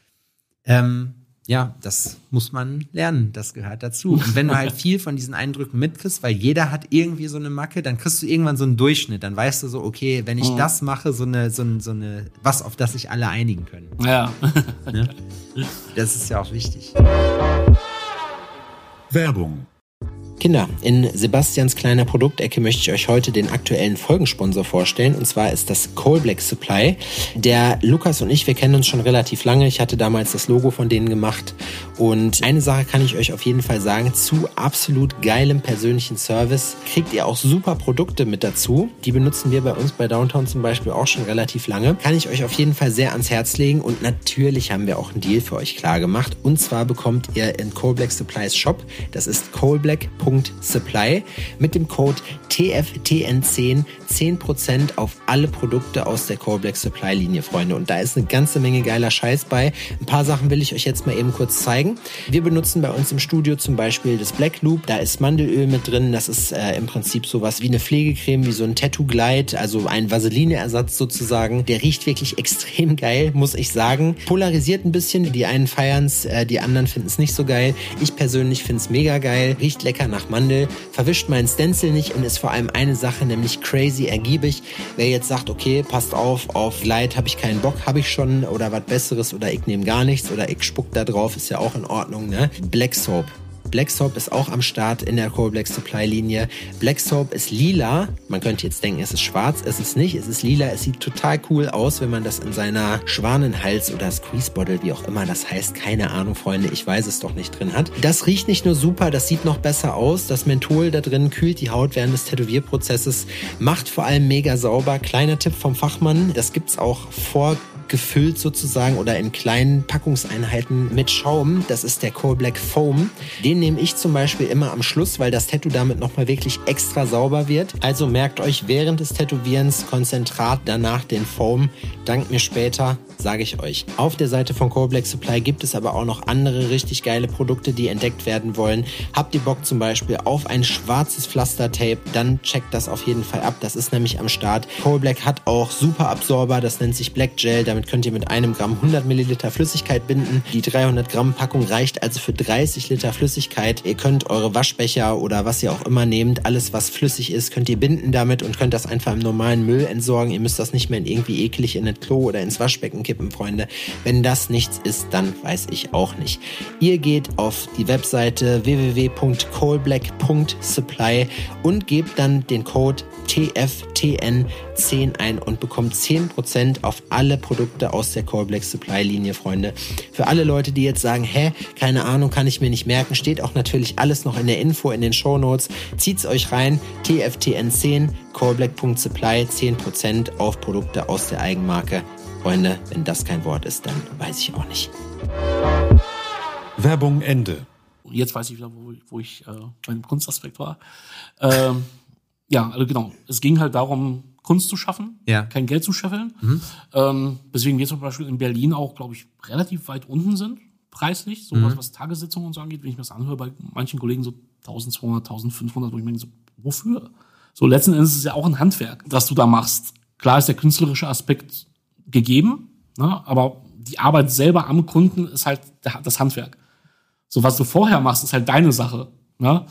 Ähm, Ja, das muss man lernen, das gehört dazu. Und wenn du halt viel von diesen Eindrücken mitkriegst, weil jeder hat irgendwie so eine Macke, dann kriegst du irgendwann so einen Durchschnitt. Dann weißt du so, okay, wenn ich mhm. das mache, so eine, so eine, so eine, was, auf das sich alle einigen können. Ja. Ne? Das ist ja auch wichtig. Werbung. Kinder, in Sebastians kleiner Produktecke möchte ich euch heute den aktuellen Folgensponsor vorstellen. Und zwar ist das Coal Black Supply. Der Lukas und ich, wir kennen uns schon relativ lange. Ich hatte damals das Logo von denen gemacht. Und eine Sache kann ich euch auf jeden Fall sagen. Zu absolut geilem persönlichen Service kriegt ihr auch super Produkte mit dazu. Die benutzen wir bei uns bei Downtown zum Beispiel auch schon relativ lange. Kann ich euch auf jeden Fall sehr ans Herz legen. Und natürlich haben wir auch einen Deal für euch klar gemacht. Und zwar bekommt ihr in Coal Black Supplies Shop, das ist coalblack Punkt supply, mit dem Code T F T N zehn zehn Prozent auf alle Produkte aus der Coal Black Supply Linie, Freunde. Und da ist eine ganze Menge geiler Scheiß bei. Ein paar Sachen will ich euch jetzt mal eben kurz zeigen. Wir benutzen bei uns im Studio zum Beispiel das Black Loop. Da ist Mandelöl mit drin. Das ist äh, im Prinzip sowas wie eine Pflegecreme, wie so ein Tattoo Glide, also ein Vaseline-Ersatz sozusagen. Der riecht wirklich extrem geil, muss ich sagen. Polarisiert ein bisschen. Die einen feiern es, äh, die anderen finden es nicht so geil. Ich persönlich finde es mega geil. Riecht lecker nach Mandel, verwischt meinen Stencil nicht und ist vor allem eine Sache, nämlich crazy ergiebig. Wer jetzt sagt, okay, passt auf, auf Glide habe ich keinen Bock, habe ich schon oder was Besseres oder ich nehme gar nichts oder ich spuck da drauf, ist ja auch in Ordnung, ne? Black Soap. Black Soap ist auch am Start in der Coal Black Supply Linie. Black Soap ist lila. Man könnte jetzt denken, es ist schwarz. Es ist nicht. Es ist lila. Es sieht total cool aus, wenn man das in seiner Schwanenhals oder Squeeze Bottle, wie auch immer das heißt, keine Ahnung, Freunde, ich weiß es doch nicht, drin hat. Das riecht nicht nur super, das sieht noch besser aus. Das Menthol da drin kühlt die Haut während des Tätowierprozesses, macht vor allem mega sauber. Kleiner Tipp vom Fachmann, das gibt's auch vor abgefüllt sozusagen oder in kleinen Packungseinheiten mit Schaum. Das ist der Coal Black Foam. Den nehme ich zum Beispiel immer am Schluss, weil das Tattoo damit nochmal wirklich extra sauber wird. Also merkt euch während des Tätowierens Konzentrat, danach den Foam. Dank mir später, sage ich euch. Auf der Seite von Coal Black Supply gibt es aber auch noch andere richtig geile Produkte, die entdeckt werden wollen. Habt ihr Bock zum Beispiel auf ein schwarzes Pflastertape, dann checkt das auf jeden Fall ab. Das ist nämlich am Start. Coal Black hat auch Super Absorber, das nennt sich Black Gel. Damit könnt ihr mit einem Gramm hundert Milliliter Flüssigkeit binden. Die dreihundert Gramm Packung reicht also für dreißig Liter Flüssigkeit. Ihr könnt eure Waschbecher oder was ihr auch immer nehmt, alles was flüssig ist, könnt ihr binden damit und könnt das einfach im normalen Müll entsorgen. Ihr müsst das nicht mehr in irgendwie eklig in das Klo oder ins Waschbecken kippen, Freunde. Wenn das nichts ist, dann weiß ich auch nicht. Ihr geht auf die Webseite w w w punkt coalblack punkt supply und gebt dann den Code T F T N zehn ein und bekommt zehn Prozent auf alle Produkte aus der Coal Black Supply Linie, Freunde. Für alle Leute, die jetzt sagen, hä, keine Ahnung, kann ich mir nicht merken, steht auch natürlich alles noch in der Info, in den Shownotes. Zieht's euch rein, T F T N zehn, coalblack punkt supply, zehn Prozent auf Produkte aus der Eigenmarke. Freunde, wenn das kein Wort ist, dann weiß ich auch nicht. Werbung Ende. Jetzt weiß ich wieder, wo, wo ich äh, beim Kunstaspekt war. Ähm, ja, also genau. Es ging halt darum, Kunst zu schaffen, ja. kein Geld zu scheffeln. Mhm. Ähm, deswegen wir zum Beispiel in Berlin auch, glaube ich, relativ weit unten sind, preislich. So mhm. was, was Tagessitzungen und so angeht, wenn ich mir das anhöre, bei manchen Kollegen so eintausendzweihundert, eintausendfünfhundert, wo ich mir denke, so, wofür? So letzten Endes ist es ja auch ein Handwerk, das du da machst. Klar ist der künstlerische Aspekt gegeben, ne? Aber die Arbeit selber am Kunden ist halt das Handwerk. So, was du vorher machst, ist halt deine Sache. Ne?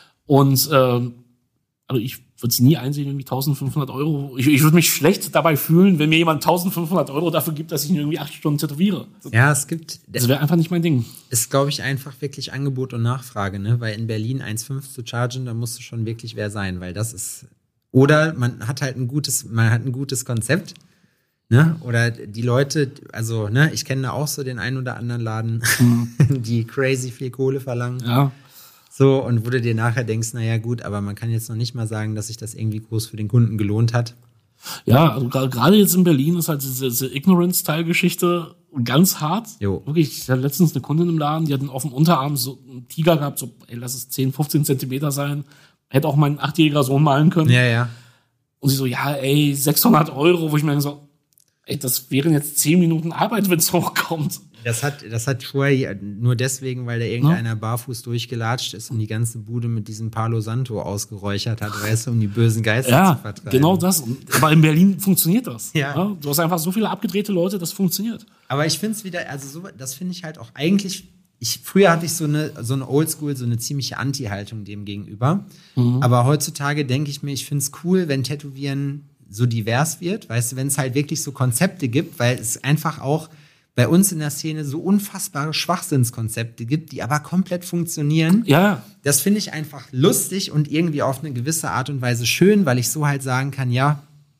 Und äh, also ich würde es nie einsehen, irgendwie eintausendfünfhundert Euro. Ich, ich würde mich schlecht dabei fühlen, wenn mir jemand eintausendfünfhundert Euro dafür gibt, dass ich ihn irgendwie acht Stunden tätowiere. Ja, es gibt... Das wäre einfach nicht mein Ding. Ist, glaube ich, einfach wirklich Angebot und Nachfrage, ne? Weil in Berlin eins Komma fünf zu chargen, da musst du schon wirklich wer sein, weil das ist... Oder man hat halt ein gutes, man hat ein gutes Konzept, ne? Oder die Leute, also, ne, ich kenne da auch so den einen oder anderen Laden, mhm. die crazy viel Kohle verlangen. Ja. So, und wo du dir nachher denkst, naja, gut, aber man kann jetzt noch nicht mal sagen, dass sich das irgendwie groß für den Kunden gelohnt hat. Ja, also gerade jetzt in Berlin ist halt diese, diese Ignorance-Teil-Geschichte ganz hart. Jo. Wirklich, ich hatte letztens eine Kundin im Laden, die hat auf dem Unterarm so einen Tiger gehabt, so, ey, lass es zehn, fünfzehn Zentimeter sein. Hätte auch mein achtjähriger Sohn malen können. Ja, ja. Und sie so, ja, ey, sechshundert Euro, wo ich mir denke so, ey, das wären jetzt zehn Minuten Arbeit, wenn es hochkommt. Das hat, das hat vorher nur deswegen, weil da irgendeiner ja. barfuß durchgelatscht ist und die ganze Bude mit diesem Palo Santo ausgeräuchert hat, weißt du, um die bösen Geister ja, zu vertreiben. Genau das. Aber in Berlin funktioniert das. Ja. Ja. Du hast einfach so viele abgedrehte Leute, das funktioniert. Aber ich finde es wieder, also so, das finde ich halt auch eigentlich, ich, früher hatte ich so eine, so eine Oldschool, so eine ziemliche Anti-Haltung dem gegenüber. Mhm. Aber heutzutage denke ich mir, ich finde es cool, wenn Tätowieren so divers wird, weißt du, wenn es halt wirklich so Konzepte gibt, weil es einfach auch bei uns in der Szene so unfassbare Schwachsinnskonzepte gibt, die aber komplett funktionieren. Ja. Das finde ich einfach lustig und irgendwie auf eine gewisse Art und Weise schön, weil ich so halt sagen kann, ja,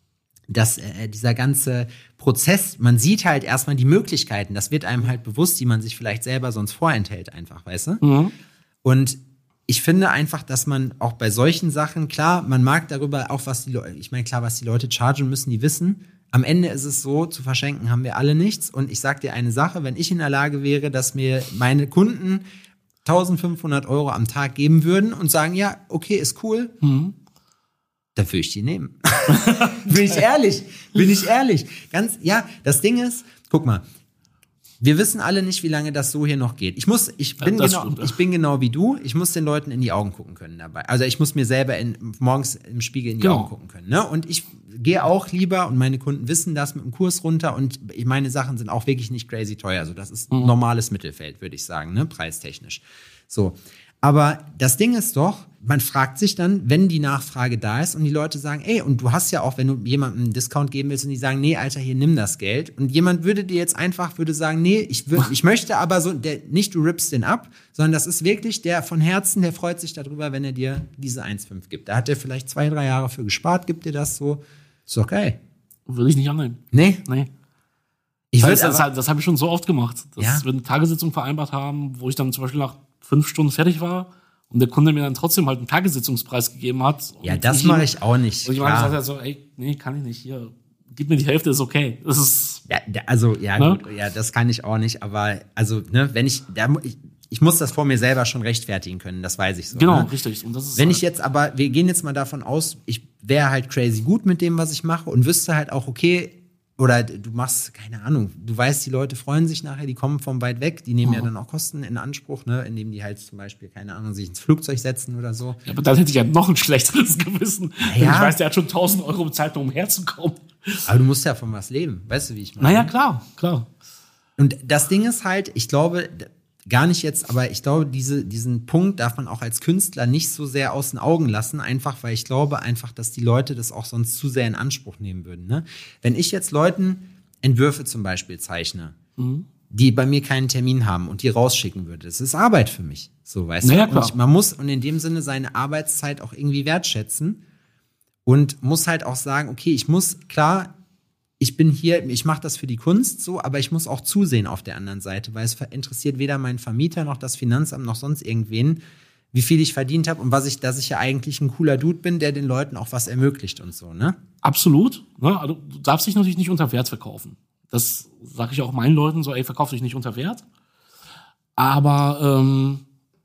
dass äh, dieser ganze Prozess, man sieht halt erstmal die Möglichkeiten, das wird einem halt bewusst, die man sich vielleicht selber sonst vorenthält einfach, weißt du? Mhm. Und ich finde einfach, dass man auch bei solchen Sachen, klar, man mag darüber auch, was die Leute, ich meine, klar, was die Leute chargen müssen, die wissen. Am Ende ist es so, zu verschenken haben wir alle nichts. Und ich sag dir eine Sache, wenn ich in der Lage wäre, dass mir meine Kunden eintausendfünfhundert Euro am Tag geben würden und sagen, ja, okay, ist cool, mhm. dann würde ich die nehmen. Bin ich ehrlich, bin ich ehrlich. Ganz, ja, das Ding ist, guck mal, wir wissen alle nicht, wie lange das so hier noch geht. Ich muss, ich bin ja, genau, stimmt, ja. ich bin genau wie du. Ich muss den Leuten in die Augen gucken können dabei. Also ich muss mir selber in, morgens im Spiegel in die genau. Augen gucken können. Ne? Und ich gehe auch lieber, und meine Kunden wissen das, mit dem Kurs runter. Und meine Sachen sind auch wirklich nicht crazy teuer. Also das ist mhm. normales Mittelfeld, würde ich sagen, ne, preistechnisch. So. Aber das Ding ist doch, man fragt sich dann, wenn die Nachfrage da ist und die Leute sagen, ey, und du hast ja auch, wenn du jemandem einen Discount geben willst und die sagen, nee, Alter, hier, nimm das Geld. Und jemand würde dir jetzt einfach, würde sagen, nee, ich würd, ich möchte aber so, der, nicht du rippst den ab, sondern das ist wirklich der von Herzen, der freut sich darüber, wenn er dir diese eins Komma fünf gibt. Da hat er vielleicht zwei, drei Jahre für gespart, gibt dir das so. Ist doch geil. Würde ich nicht annehmen. Nee? Nee. Ich das, das, das, das habe ich schon so oft gemacht, dass ja? wir eine Tagessitzung vereinbart haben, wo ich dann zum Beispiel nach fünf Stunden fertig war und der Kunde mir dann trotzdem halt einen Tagessitzungspreis gegeben hat. Ja, das mache ich auch nicht. Und ich meine, ich sage halt so, ey, nee, kann ich nicht, hier, gib mir die Hälfte, ist okay. Das ist, Ja, also, ja, ne? gut, ja, das kann ich auch nicht, aber, also, ne, wenn ich, da, ich, ich muss das vor mir selber schon rechtfertigen können, das weiß ich so. Genau, ne? richtig. Und das ist wenn halt ich jetzt aber, wir gehen jetzt mal davon aus, ich wäre halt crazy gut mit dem, was ich mache und wüsste halt auch, okay, oder du machst, keine Ahnung, du weißt, die Leute freuen sich nachher, die kommen von weit weg, die nehmen mhm. ja dann auch Kosten in Anspruch, ne, indem die halt zum Beispiel, keine Ahnung, sich ins Flugzeug setzen oder so. Ja, aber dann hätte ich ja noch ein schlechteres Gewissen. Ja. Ich weiß, der hat schon tausend Euro bezahlt, um herzukommen. Aber du musst ja von was leben, weißt du, wie ich meine? Naja, klar, klar. Und das Ding ist halt, ich glaube, gar nicht jetzt, aber ich glaube, diese, diesen Punkt darf man auch als Künstler nicht so sehr aus den Augen lassen, einfach weil ich glaube einfach, dass die Leute das auch sonst zu sehr in Anspruch nehmen würden. Ne? Wenn ich jetzt Leuten Entwürfe zum Beispiel zeichne, mhm. die bei mir keinen Termin haben und die rausschicken würde, das ist Arbeit für mich. So, weißt naja, du? Klar. Und ich, man muss und in dem Sinne seine Arbeitszeit auch irgendwie wertschätzen und muss halt auch sagen, okay, ich muss, klar, ich bin hier, ich mache das für die Kunst so, aber ich muss auch zusehen auf der anderen Seite, weil es interessiert weder meinen Vermieter noch das Finanzamt noch sonst irgendwen, wie viel ich verdient habe und was ich, dass ich ja eigentlich ein cooler Dude bin, der den Leuten auch was ermöglicht und so, ne? Absolut. Ne? Also, du darfst dich natürlich nicht unter Wert verkaufen. Das sage ich auch meinen Leuten so, ey, verkauf dich nicht unter Wert. Aber ähm,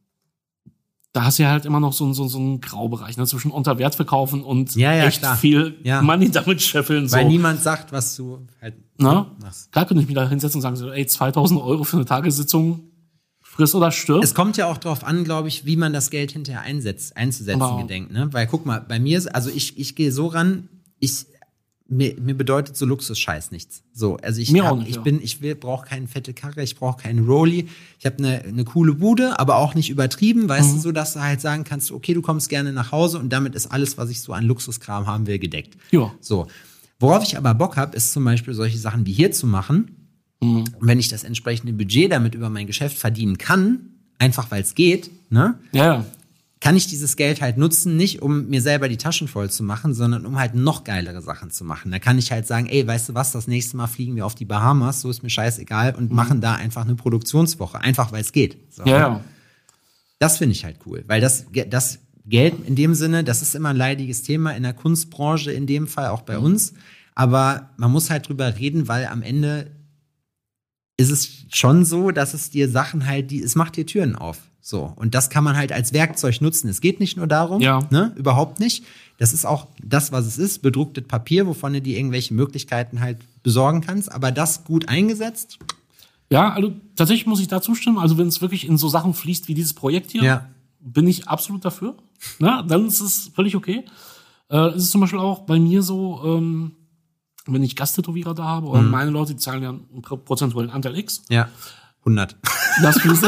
da hast du ja halt immer noch so, so, so einen Graubereich, ne, zwischen unter Wert verkaufen und ja, ja, echt klar. viel ja. Money damit scheffeln. Weil so. niemand sagt, was du halt ne? machst. Klar könnte ich mich da hinsetzen und sagen, so, ey, zweitausend Euro für eine Tagessitzung, friss oder stirb. Es kommt ja auch drauf an, glaube ich, wie man das Geld hinterher einsetzt, einzusetzen wow. gedenkt. Ne? Weil guck mal, bei mir, also ich, ich gehe so ran, ich Mir, mir bedeutet so Luxus-Scheiß nichts. So, also ich, mir hab, auch nicht, ich ja. bin, ich will, brauche keine fette Karre, ich brauche keinen Rolli. Ich habe eine eine coole Bude, aber auch nicht übertrieben, weißt Mhm. du, so dass du halt sagen kannst, okay, du kommst gerne nach Hause und damit ist alles, was ich so an Luxuskram haben will, gedeckt. Ja. So, worauf ich aber Bock habe, ist zum Beispiel solche Sachen wie hier zu machen. Mhm. Und wenn ich das entsprechende Budget damit über mein Geschäft verdienen kann, einfach weil es geht, ne? Ja, ja. Kann ich dieses Geld halt nutzen, nicht um mir selber die Taschen voll zu machen, sondern um halt noch geilere Sachen zu machen. Da kann ich halt sagen, ey, weißt du was, das nächste Mal fliegen wir auf die Bahamas, so ist mir scheißegal und mhm. machen da einfach eine Produktionswoche, einfach weil es geht. So. Ja, ja. Das finde ich halt cool, weil das, das Geld in dem Sinne, das ist immer ein leidiges Thema in der Kunstbranche, in dem Fall auch bei mhm. uns, aber man muss halt drüber reden, weil am Ende ist es schon so, dass es dir Sachen halt, die, es macht dir Türen auf. So, und das kann man halt als Werkzeug nutzen. Es geht nicht nur darum, ja. ne, überhaupt nicht. Das ist auch das, was es ist, bedrucktes Papier, wovon du dir irgendwelche Möglichkeiten halt besorgen kannst, aber das gut eingesetzt. Ja, also tatsächlich muss ich da zustimmen. Also wenn es wirklich in so Sachen fließt wie dieses Projekt hier, ja. bin ich absolut dafür. Na, dann ist es völlig okay. Äh, es ist zum Beispiel auch bei mir so, ähm, wenn ich Gasttätowierer da habe, oder mhm. meine Leute, die zahlen ja einen prozentuellen Anteil X. Ja. hundert. Das fließt.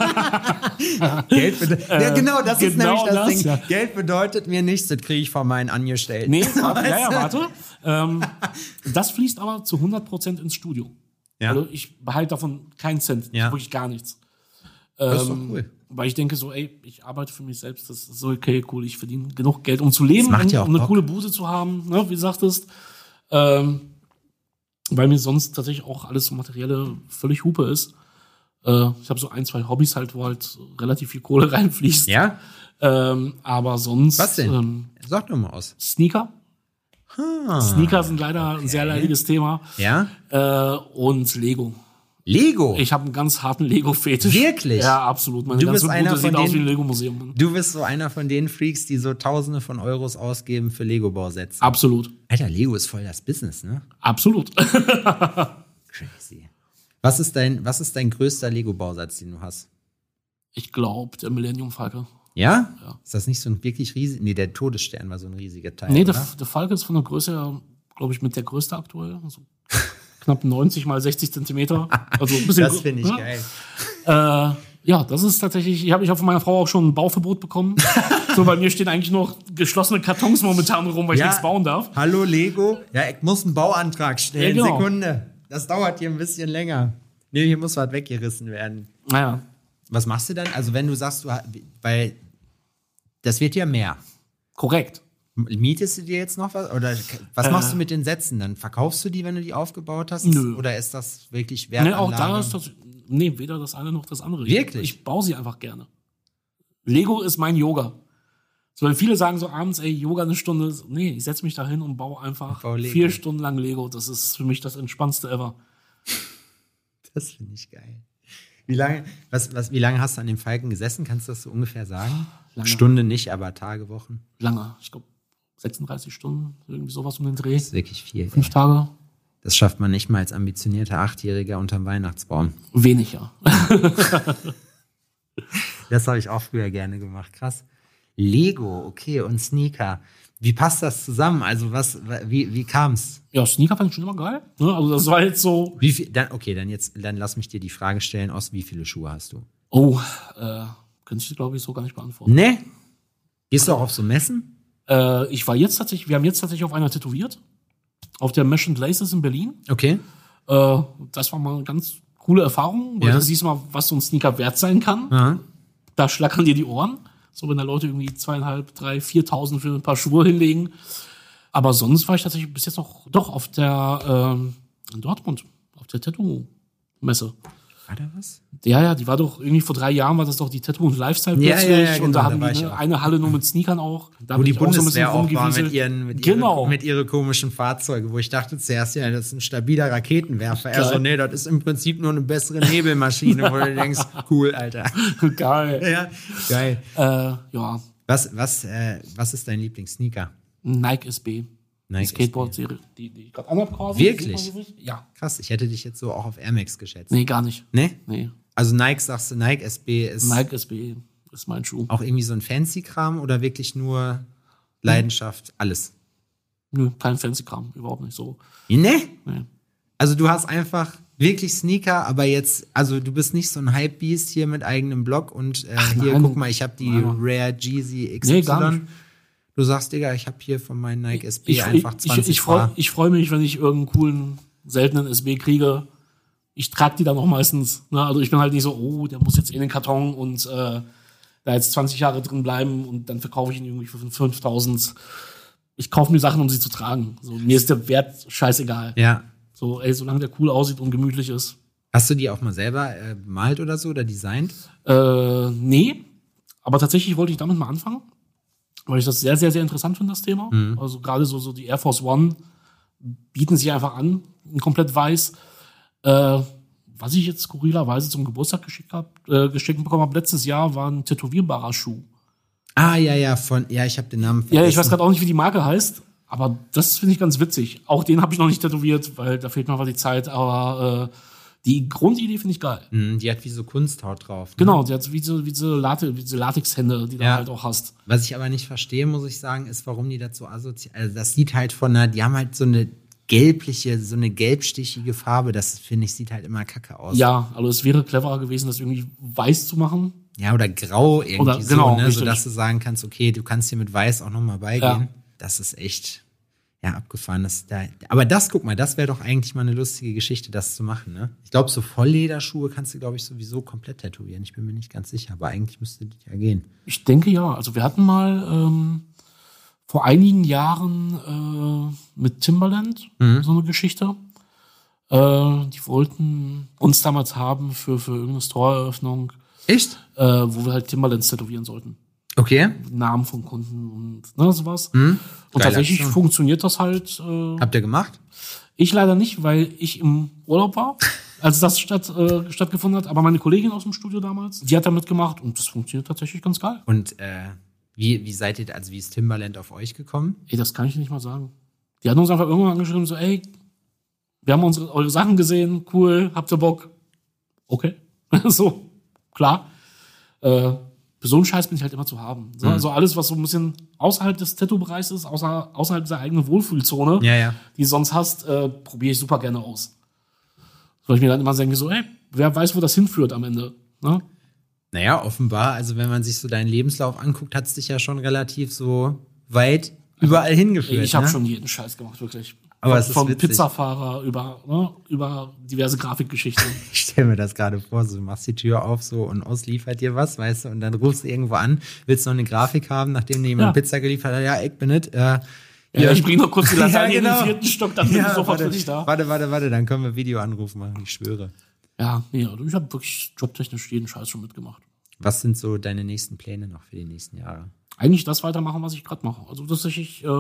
Geld bedeutet, ja, genau, das genau ist nämlich das, das Ding. Ja. Geld bedeutet mir nichts, das kriege ich von meinen Angestellten. Nee, warte, ja, ja, warte. Ähm, das fließt aber zu hundert Prozent ins Studio. Ja. Also ich behalte davon keinen Cent, ja. wirklich gar nichts. Ähm, das ist doch cool. Weil ich denke so, ey, ich arbeite für mich selbst, das ist so okay, cool, ich verdiene genug Geld, um zu leben, das macht ja auch um eine Bock. coole Bude zu haben, ne, wie du sagtest. Ähm, weil mir sonst tatsächlich auch alles so Materielle völlig Hupe ist. Äh, ich habe so ein, zwei Hobbys halt, wo halt relativ viel Kohle reinfließt. Ja? Ähm, aber sonst... Was denn? Ähm, Sag doch mal aus. Sneaker. Ah, Sneaker sind leider okay. ein sehr leidiges Thema. Ja? Äh, und Lego. Lego? Ich habe einen ganz harten Lego-Fetisch. Wirklich? Ja, absolut. Meine du ganze bist einer Bude von sieht aus den, wie ein Lego-Museum. Du bist so einer von den Freaks, die so Tausende von Euros ausgeben für Lego-Bausätze. Absolut. Alter, Lego ist voll das Business, ne? Absolut. Crazy. Was ist dein, was ist dein größter Lego-Bausatz, den du hast? Ich glaube, der Millennium Falke. Ja? Ja? Ist das nicht so ein wirklich riesig? Nee, der Todesstern war so ein riesiger Teil. Nee, oder? der, der Falke ist von der Größe her, glaube ich, mit der größte aktuell. Also knapp neunzig mal sechzig Zentimeter. Also ein bisschen, das finde ich ja? geil. Äh, ja, das ist tatsächlich, ich habe ich hab von meiner Frau auch schon ein Bauverbot bekommen. So, bei mir stehen eigentlich noch geschlossene Kartons momentan rum, weil ich Ja. nichts bauen darf. Hallo Lego. Ja, ich muss einen Bauantrag stellen. Ja, genau. Sekunde. Das dauert hier ein bisschen länger. Nee, hier muss was weggerissen werden. Naja. Was machst du dann? Also wenn du sagst, du, weil das wird ja mehr. Korrekt. Mietest du dir jetzt noch was? Oder was Äh. machst du mit den Sätzen dann? Verkaufst du die, wenn du die aufgebaut hast? Nö. Oder ist das wirklich Nee, Wertanlage? auch da ist das, nee, weder das eine noch das andere. Wirklich? Ich, ich baue sie einfach gerne. Lego ist mein Yoga. So, weil viele sagen so abends, ey, Yoga eine Stunde. Nee, ich setze mich da hin und baue einfach baue vier Stunden lang Lego. Das ist für mich das Entspannendste ever. Das finde ich geil. Wie lange, was, was, wie lange hast du an dem Falken gesessen? Kannst du das so ungefähr sagen? Lange. Stunde nicht, aber Tage, Wochen? Lange. Ich glaube, sechsunddreißig Stunden, irgendwie sowas um den Dreh. Das ist wirklich viel. Fünf Tage. Das schafft man nicht mal als ambitionierter Achtjähriger unterm Weihnachtsbaum. Wenig, ja. Das habe ich auch früher gerne gemacht. Krass. Lego, okay, und Sneaker. Wie passt das zusammen? Also was, wie, wie kam's? Ja, Sneaker fand ich schon immer geil. Ne? Also das war jetzt so. Wie viel, dann, okay, dann jetzt, dann lass mich dir die Frage stellen, aus wie viele Schuhe hast du? Oh, äh, könnte ich, glaube ich, so gar nicht beantworten. Ne? Gehst du auch auf so Messen? Äh, ich war jetzt tatsächlich, wir haben jetzt tatsächlich auf einer tätowiert. Auf der Mesh and Laces in Berlin. Okay. Äh, das war mal eine ganz coole Erfahrung, weil Ja. du siehst mal, was so ein Sneaker wert sein kann. Aha. Da schlackern dir die Ohren. So, wenn da Leute irgendwie zweieinhalb, drei, viertausend für ein paar Schuhe hinlegen. Aber sonst war ich tatsächlich bis jetzt noch doch auf der ähm, in Dortmund, auf der Tattoo-Messe. War da was? Ja, ja, die war doch irgendwie vor drei Jahren war das doch die Tattoo und Lifestyle Ja, plötzlich. ja, ja, genau, und da da haben war die ich ne, auch. eine Halle nur mit Sneakern auch. Da Wo bin die ich auch so ein bisschen Bundeswehr auch war mit rumgewieselt. ihren, mit, Genau. ihren, mit ihren komischen Fahrzeugen, wo ich dachte zuerst, ja, das ist ein stabiler Raketenwerfer. Er Geil. so, nee, das ist im Prinzip nur eine bessere Nebelmaschine, wo du denkst, cool, Alter. Geil. Ja, geil. Äh, ja, Was, was, äh, was ist dein Lieblings-Sneaker? Nike S B. Nike die Skateboard-Serie, die, die ich gerade anhab quasi. Wirklich? Sieht man so richtig? Ja. Krass, ich hätte dich jetzt so auch auf Air Max geschätzt. Nee, gar nicht. Ne? Nee. Also Nike, sagst du, Nike S B ist Nike S B ist mein Schuh. auch irgendwie so ein Fancy-Kram oder wirklich nur Leidenschaft, alles? Nö, kein Fancy-Kram, überhaupt nicht so. Ne? Nee. Also du hast einfach wirklich Sneaker, aber jetzt, also du bist nicht so ein Hype-Beast hier mit eigenem Blog und äh, Ach, hier, nein. guck mal, ich habe die Nein. Rare Jeezy X Nee, Y. gar nicht. Du sagst, Digga, ich habe hier von meinen Nike S B Ich, einfach ich, zwanzig ich, ich freue Paar. ich freu mich, wenn ich irgendeinen coolen, seltenen S B kriege. Ich trage die dann auch meistens. Ne? Also ich bin halt nicht so, oh, der muss jetzt in den Karton und äh, da jetzt zwanzig Jahre drin bleiben und dann verkaufe ich ihn irgendwie für fünftausend. Ich kaufe mir Sachen, um sie zu tragen. So, mir ist der Wert scheißegal. Ja. So, ey, solange der cool aussieht und gemütlich ist. Hast du die auch mal selber äh, bemalt oder so oder designt? Äh, nee, aber tatsächlich wollte ich damit mal anfangen, weil ich das sehr, sehr, sehr interessant finde, das Thema. Mhm. Also gerade so, so die Air Force One bieten sich einfach an, in komplett weiß. Äh, was ich jetzt skurrilerweise zum Geburtstag geschickt hab, äh, geschenkt bekommen habe letztes Jahr, war ein tätowierbarer Schuh. Ah, ja, ja, von, ja, ich habe den Namen vergessen. Ja, ich weiß gerade auch nicht, wie die Marke heißt, aber das finde ich ganz witzig. Auch den habe ich noch nicht tätowiert, weil da fehlt mir einfach die Zeit, aber äh, die Grundidee finde ich geil. Mhm, die hat wie so Kunsthaut drauf. Ne? Genau, die hat wie so, wie so, Late, wie so Latexhände, die du Ja. halt auch hast. Was ich aber nicht verstehe, muss ich sagen, ist, warum die das so asozial. Also das sieht halt von einer, die haben halt so eine gelbliche, so eine gelbstichige Farbe. Das finde ich sieht halt immer kacke aus. Ja, also es wäre cleverer gewesen, das irgendwie weiß zu machen. Ja, oder grau irgendwie Oder- so, genau, ne, richtig. sodass du sagen kannst, okay, du kannst hier mit weiß auch nochmal beigehen. Ja. Das ist echt, ja, abgefahren. Das da, aber das, guck mal, das wäre doch eigentlich mal eine lustige Geschichte, das zu machen, ne? Ich glaube, so Volllederschuhe kannst du, glaube ich, sowieso komplett tätowieren. Ich bin mir nicht ganz sicher, aber eigentlich müsste das ja gehen. Ich denke ja. Also wir hatten mal ähm, vor einigen Jahren äh, mit Timbaland so eine Geschichte. Äh, die wollten uns damals haben für, für irgendeine Store-Eröffnung, Echt? äh, wo wir halt Timbalands tätowieren sollten. Okay. Namen von Kunden und ne, sowas. Mhm. Und Geile tatsächlich Aktion. funktioniert das halt. Äh, Habt ihr gemacht? Ich leider nicht, weil ich im Urlaub war, als das statt, äh, stattgefunden hat. Aber meine Kollegin aus dem Studio damals, die hat da mitgemacht und das funktioniert tatsächlich ganz geil. Und äh, wie, wie seid ihr, also wie ist Timbaland auf euch gekommen? Ey, das kann ich dir nicht mal sagen. Die hatten uns einfach irgendwann angeschrieben, so, ey, wir haben unsere, eure Sachen gesehen, cool, habt ihr Bock? Okay. So, klar. Äh, für so einen Scheiß bin ich halt immer zu haben. So, Mhm. Also alles, was so ein bisschen außerhalb des Tattoo-Bereichs ist, außer, außerhalb dieser eigenen Wohlfühlzone, Ja, ja. die du sonst hast, äh, probiere ich super gerne aus. Soll ich mir dann immer denke, so, ey, wer weiß, wo das hinführt am Ende. Ne? Naja, offenbar, also wenn man sich so deinen Lebenslauf anguckt, hat es dich ja schon relativ so weit überall hingeführt. Ich habe ne? schon jeden Scheiß gemacht, wirklich. Aber von, es ist von witzig. Pizzafahrer über, ne, über diverse Grafikgeschichten. Ich stelle mir das gerade vor, so du machst die Tür auf so und ausliefert dir was, weißt du, und dann rufst du irgendwo an, willst noch eine Grafik haben, nachdem dir jemand Ja. Pizza geliefert hat, ja, ich bin it. Äh, Ja, ich bring noch kurz die Lasagne Ja, genau. in den vierten Stock, dann bin ich ja, sofort warte, für dich da. warte, warte, warte, dann können wir Videoanruf machen, ich schwöre. Ja, nee, also ich habe wirklich jobtechnisch jeden Scheiß schon mitgemacht. Was sind so deine nächsten Pläne noch für die nächsten Jahre? eigentlich das weitermachen, was ich gerade mache. Also tatsächlich äh,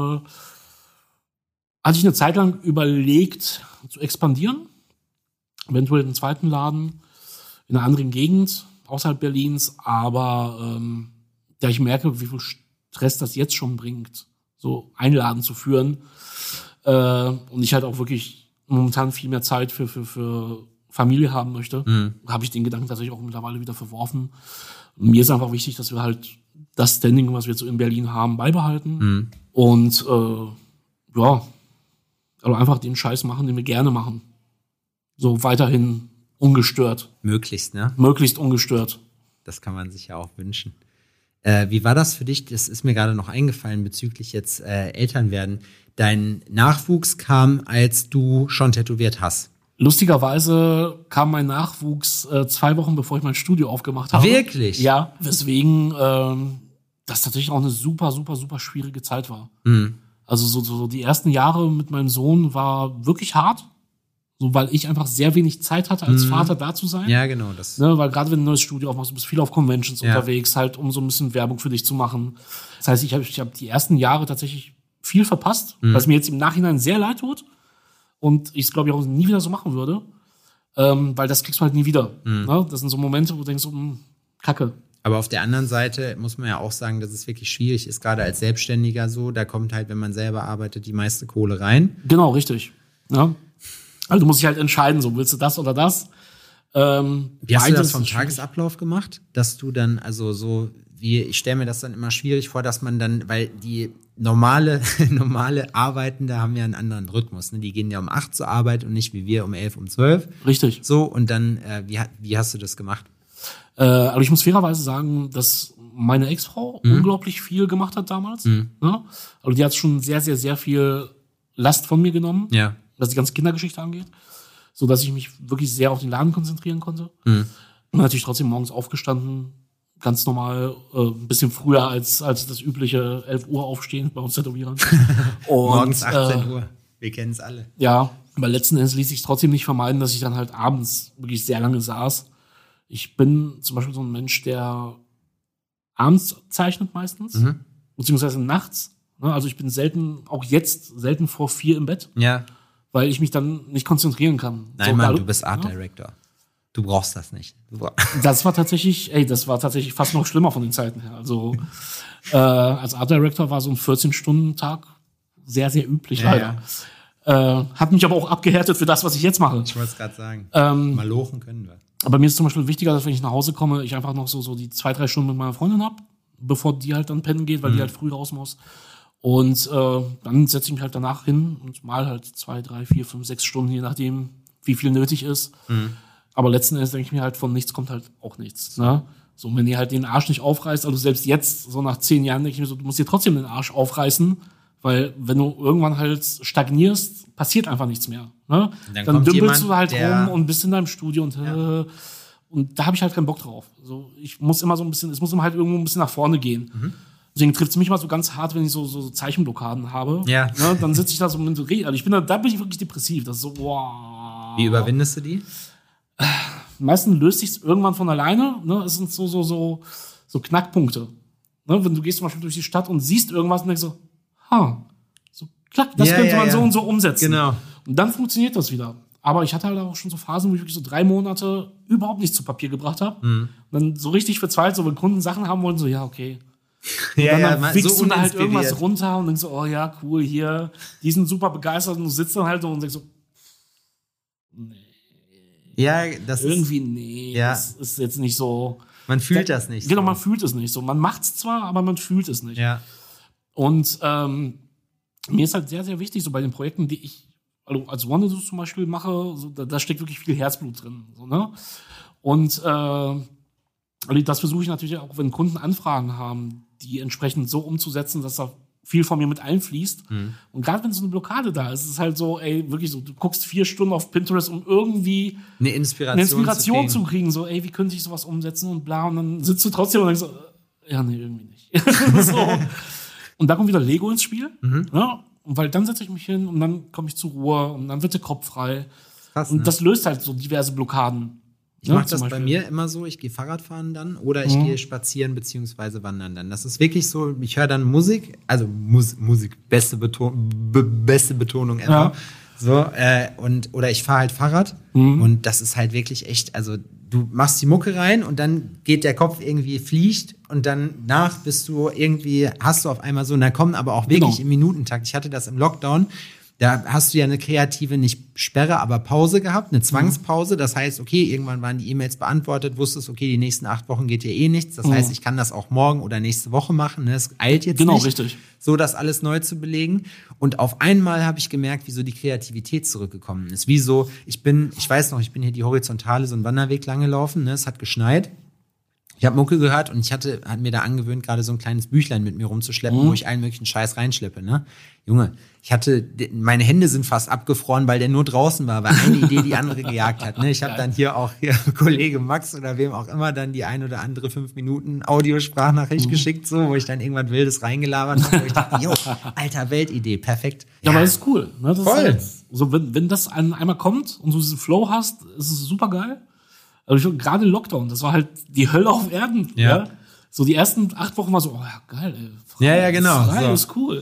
hatte ich eine Zeit lang überlegt, zu expandieren. Eventuell einen zweiten Laden in einer anderen Gegend, außerhalb Berlins. Aber ähm, da ich merke, wie viel Stress das jetzt schon bringt, so einen Laden zu führen. Äh, und ich halt auch wirklich momentan viel mehr Zeit für, für, für Familie haben möchte, mhm. habe ich den Gedanken tatsächlich auch mittlerweile wieder verworfen. Und mir ist einfach wichtig, dass wir halt das Standing, was wir jetzt so in Berlin haben, beibehalten. Mhm. Und äh, ja, also einfach den Scheiß machen, den wir gerne machen. So weiterhin ungestört. Möglichst, ne? Möglichst ungestört. Das kann man sich ja auch wünschen. Äh, wie war das für dich? Das ist mir gerade noch eingefallen bezüglich jetzt äh, Elternwerden. Dein Nachwuchs kam, als du schon tätowiert hast. Lustigerweise kam mein Nachwuchs äh, zwei Wochen, bevor ich mein Studio aufgemacht habe. Wirklich? Ja, weswegen ähm, das tatsächlich auch eine super, super, super schwierige Zeit war. Mhm. Also so, so die ersten Jahre mit meinem Sohn war wirklich hart. So, weil ich einfach sehr wenig Zeit hatte, als mhm. Vater da zu sein. Ja, genau. Das. Ne, weil gerade wenn du ein neues Studio aufmachst, du bist viel auf Conventions ja. unterwegs, halt, um so ein bisschen Werbung für dich zu machen. Das heißt, ich habe ich hab die ersten Jahre tatsächlich viel verpasst, mhm. was mir jetzt im Nachhinein sehr leid tut. Und ich es, glaube ich, auch nie wieder so machen würde. Ähm, weil das kriegst du halt nie wieder. Mhm. Ne? Das sind so Momente, wo du denkst, so, mh, Kacke. Aber auf der anderen Seite muss man ja auch sagen, dass es wirklich schwierig ist, gerade als Selbstständiger so. Da kommt halt, wenn man selber arbeitet, die meiste Kohle rein. Genau, richtig. Ja. Also du musst dich halt entscheiden, so willst du das oder das. Ähm, wie hast du das vom Tagesablauf gemacht? Dass du dann, also so, wie, ich stelle mir das dann immer schwierig vor, dass man dann, weil die normale, normale Arbeitende haben ja einen anderen Rhythmus. Ne? Die gehen ja um acht zur Arbeit und nicht wie wir um elf, um zwölf. Richtig. So, und dann, äh, wie, wie hast du das gemacht? Äh, aber ich muss fairerweise sagen, dass meine Ex-Frau mhm. unglaublich viel gemacht hat damals. Mhm. Ja? Also die hat schon sehr, sehr, sehr viel Last von mir genommen. Ja. Was die ganze Kindergeschichte angeht, so dass ich mich wirklich sehr auf den Laden konzentrieren konnte. Mhm. Und natürlich trotzdem morgens aufgestanden, ganz normal, äh, ein bisschen früher als als das übliche elf Uhr aufstehen bei uns Tätowierern. Morgens achtzehn Uhr, wir kennen es alle. Ja, aber letzten Endes ließ sich trotzdem nicht vermeiden, dass ich dann halt abends wirklich sehr lange saß. Ich bin zum Beispiel so ein Mensch, der abends zeichnet meistens, mhm. beziehungsweise nachts. Also ich bin selten, auch jetzt, selten vor vier im Bett. Ja. Weil ich mich dann nicht konzentrieren kann. Nein, so, Mann, du bist Art Director. Du brauchst das nicht. Das war tatsächlich, ey, das war tatsächlich fast noch schlimmer von den Zeiten her. Also äh, als Art Director war so ein vierzehn-Stunden-Tag sehr, sehr üblich, ja, leider. Ja. Äh, hat mich aber auch abgehärtet für das, was ich jetzt mache. Ich wollte es gerade sagen. Ähm, Malochen können wir. Aber mir ist zum Beispiel wichtiger, dass wenn ich nach Hause komme, ich einfach noch so, so die zwei, drei Stunden mit meiner Freundin hab, bevor die halt dann pennen geht, weil mhm. die halt früh raus muss. Und äh, dann setze ich mich halt danach hin und mal halt zwei, drei, vier, fünf, sechs Stunden, je nachdem, wie viel nötig ist. Mhm. Aber letzten Endes denke ich mir halt, von nichts kommt halt auch nichts. Ne? So, wenn ihr halt den Arsch nicht aufreißt, also selbst jetzt, so nach zehn Jahren, denke ich mir so, du musst dir trotzdem den Arsch aufreißen, weil wenn du irgendwann halt stagnierst, passiert einfach nichts mehr. Ne? Dann, dann dümpelst jemand, du halt der... rum und bist in deinem Studio und ja. äh, und da habe ich halt keinen Bock drauf. So, ich muss immer so ein bisschen, es muss immer halt irgendwo ein bisschen nach vorne gehen. Mhm. Deswegen trifft es mich mal so ganz hart, wenn ich so, so Zeichenblockaden habe. Ja. Ne, dann sitze ich da so mit also ich bin da, da bin ich wirklich depressiv. Das ist so, wow. Wie überwindest du die? Meistens löst sich irgendwann von alleine. Ne? Es sind so, so, so, so Knackpunkte. Ne? Wenn du gehst zum Beispiel durch die Stadt und siehst irgendwas und denkst so, ha, so klack, das ja, könnte ja, man ja. so und so umsetzen. Genau. Und dann funktioniert das wieder. Aber ich hatte halt auch schon so Phasen, wo ich wirklich so drei Monate überhaupt nichts zu Papier gebracht habe. Mhm. Und dann so richtig verzweifelt, so wenn Kunden Sachen haben wollen, so, ja, okay. Und ja, dann ja, wickst so du da halt irgendwas runter und denkst so, oh ja, cool, hier, die sind super begeistert und du sitzt dann halt und denkst so, nee. Ja, das irgendwie, ist, nee, ja. das ist jetzt nicht so. Man fühlt das nicht. Genau, so. man fühlt es nicht so. Man macht's zwar, aber man fühlt es nicht. Ja. Und ähm, mir ist halt sehr, sehr wichtig, so bei den Projekten, die ich also als Wanderlust zum Beispiel mache, so, da, da steckt wirklich viel Herzblut drin. So, ne? Und äh, also das versuche ich natürlich auch, wenn Kunden Anfragen haben, die entsprechend so umzusetzen, dass da viel von mir mit einfließt. Mhm. Und gerade wenn so eine Blockade da ist, ist es halt so, ey, wirklich so, du guckst vier Stunden auf Pinterest, um irgendwie eine Inspiration, eine Inspiration zu, kriegen. zu kriegen. So, ey, wie könnte ich sowas umsetzen und bla. Und dann sitzt du trotzdem und denkst so, ja, nee, irgendwie nicht. So. Und da kommt wieder Lego ins Spiel. Mhm. Ja, und weil dann setze ich mich hin und dann komme ich zur Ruhe und dann wird der Kopf frei. Krass, und ne? Das löst halt so diverse Blockaden. Ich ja, mache das Beispiel. Bei mir immer so, ich gehe Fahrradfahren dann oder ich mhm. gehe spazieren beziehungsweise wandern dann. Das ist wirklich so, ich höre dann Musik, also Mus- Musik, beste, Beton- be- beste Betonung ever. Ja. So, äh, und, oder ich fahre halt Fahrrad mhm. und das ist halt wirklich echt, also du machst die Mucke rein und dann geht der Kopf irgendwie, fliegt und dann nach bist du irgendwie, hast du auf einmal so, und dann kommen aber auch wirklich genau. im Minutentakt. Ich hatte das im Lockdown. Da hast du ja eine kreative, nicht Sperre, aber Pause gehabt, eine Zwangspause. Das heißt, okay, irgendwann waren die E-Mails beantwortet, wusstest, okay, die nächsten acht Wochen geht hier eh nichts. Das mhm. heißt, ich kann das auch morgen oder nächste Woche machen. Ne? Es eilt jetzt genau, nicht, richtig. so das alles neu zu belegen. Und auf einmal habe ich gemerkt, wie so die Kreativität zurückgekommen ist. Wie so, ich bin, ich weiß noch, ich bin hier die Horizontale, so einen Wanderweg lang gelaufen. Ne? Es hat geschneit. Ich habe Mucke gehört und ich hatte, hat mir da angewöhnt, gerade so ein kleines Büchlein mit mir rumzuschleppen, mhm. wo ich allen möglichen Scheiß reinschleppe, ne? Junge, ich hatte, meine Hände sind fast abgefroren, weil der nur draußen war, weil eine Idee die andere gejagt hat, ne? Ich habe dann hier auch hier Kollege Max oder wem auch immer dann die ein oder andere fünf Minuten Audiosprachnachricht mhm. geschickt, so, wo ich dann irgendwann Wildes reingelabert habe, wo ich dachte, jo, alter Weltidee, perfekt. Ja, ja, aber das ist cool, ne? Das voll. Ist halt, so, wenn, wenn das einmal kommt und du diesen Flow hast, ist es super geil. Also gerade Lockdown, das war halt die Hölle auf Erden. Ja. ja. So die ersten acht Wochen war so, oh ja, geil, ey. Frau, ja, ja, genau. Frei, so. ist cool.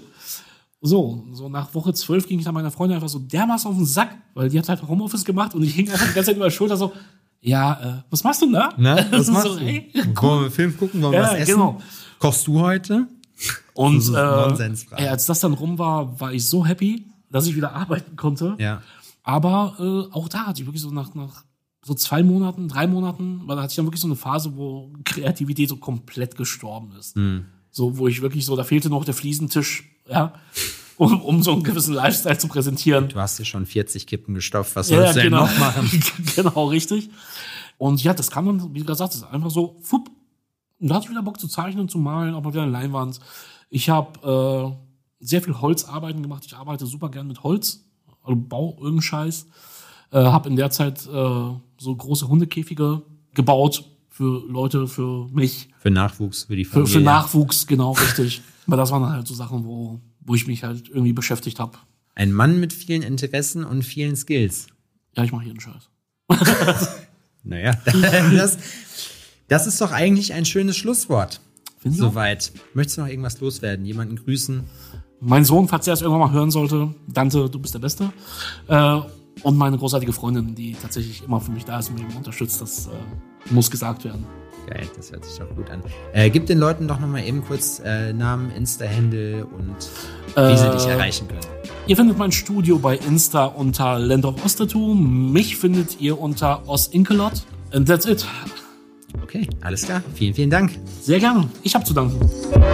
So, so nach Woche zwölf ging ich dann meiner Freundin einfach so dermaßen auf den Sack, weil die hat halt Homeoffice gemacht und ich hing einfach die ganze Zeit über der Schulter so, ja, äh, was machst du denn da? Na, was machst so, du? Hey, cool. Wollen wir Film gucken, wollen wir ja, was essen? Genau. Kochst du heute? Und so äh, ey, als das dann rum war, war ich so happy, dass ich wieder arbeiten konnte. Ja. Aber äh, auch da hatte ich wirklich so nach, nach so zwei Monaten, drei Monaten, weil da hatte ich dann wirklich so eine Phase, wo Kreativität so komplett gestorben ist. Mhm. So, wo ich wirklich so, da fehlte noch der Fliesentisch, ja, um, um so einen gewissen Lifestyle zu präsentieren. Du hast ja schon vierzig Kippen gestopft, was sollst ja, du genau. denn noch machen? Genau, richtig. Und ja, das kam dann, wie du gesagt hast, einfach so, fupp. Und da hatte ich wieder Bock zu zeichnen, zu malen, auch mal wieder eine Leinwand. Ich habe äh, sehr viel Holzarbeiten gemacht. Ich arbeite super gern mit Holz, also baue irgendeinen Scheiß. Äh, habe in der Zeit äh, so große Hundekäfige gebaut für Leute, für mich. Für Nachwuchs, für die Familie. Für, für Nachwuchs, genau, richtig. Aber das waren halt so Sachen, wo, wo ich mich halt irgendwie beschäftigt habe. Ein Mann mit vielen Interessen und vielen Skills. Ja, ich mache hier einen Scheiß. Naja, das, das ist doch eigentlich ein schönes Schlusswort. Findest du? Soweit. Möchtest du noch irgendwas loswerden? Jemanden grüßen? Mein Sohn, falls er es irgendwann mal hören sollte. Dante, du bist der Beste. Äh, Und meine großartige Freundin, die tatsächlich immer für mich da ist und mich immer unterstützt, das äh, muss gesagt werden. Geil, das hört sich doch gut an. Äh, gib den Leuten doch nochmal eben kurz äh, Namen, Insta-Handle und wie äh, sie dich erreichen können. Ihr findet mein Studio bei Insta unter Land of Ostertu. Mich findet ihr unter Osinkelot. And that's it. Okay, alles klar. Vielen, vielen Dank. Sehr gerne. Ich habe zu danken.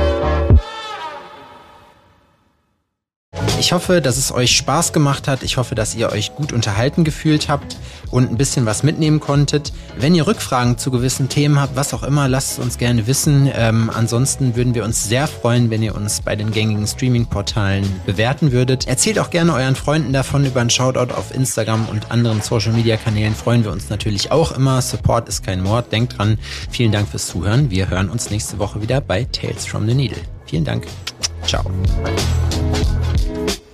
Ich hoffe, dass es euch Spaß gemacht hat. Ich hoffe, dass ihr euch gut unterhalten gefühlt habt und ein bisschen was mitnehmen konntet. Wenn ihr Rückfragen zu gewissen Themen habt, was auch immer, lasst es uns gerne wissen. Ähm, ansonsten würden wir uns sehr freuen, wenn ihr uns bei den gängigen Streaming-Portalen bewerten würdet. Erzählt auch gerne euren Freunden davon. Über einen Shoutout auf Instagram und anderen Social-Media-Kanälen freuen wir uns natürlich auch immer. Support ist kein Mord. Denkt dran. Vielen Dank fürs Zuhören. Wir hören uns nächste Woche wieder bei Tales from the Needle. Vielen Dank. Ciao.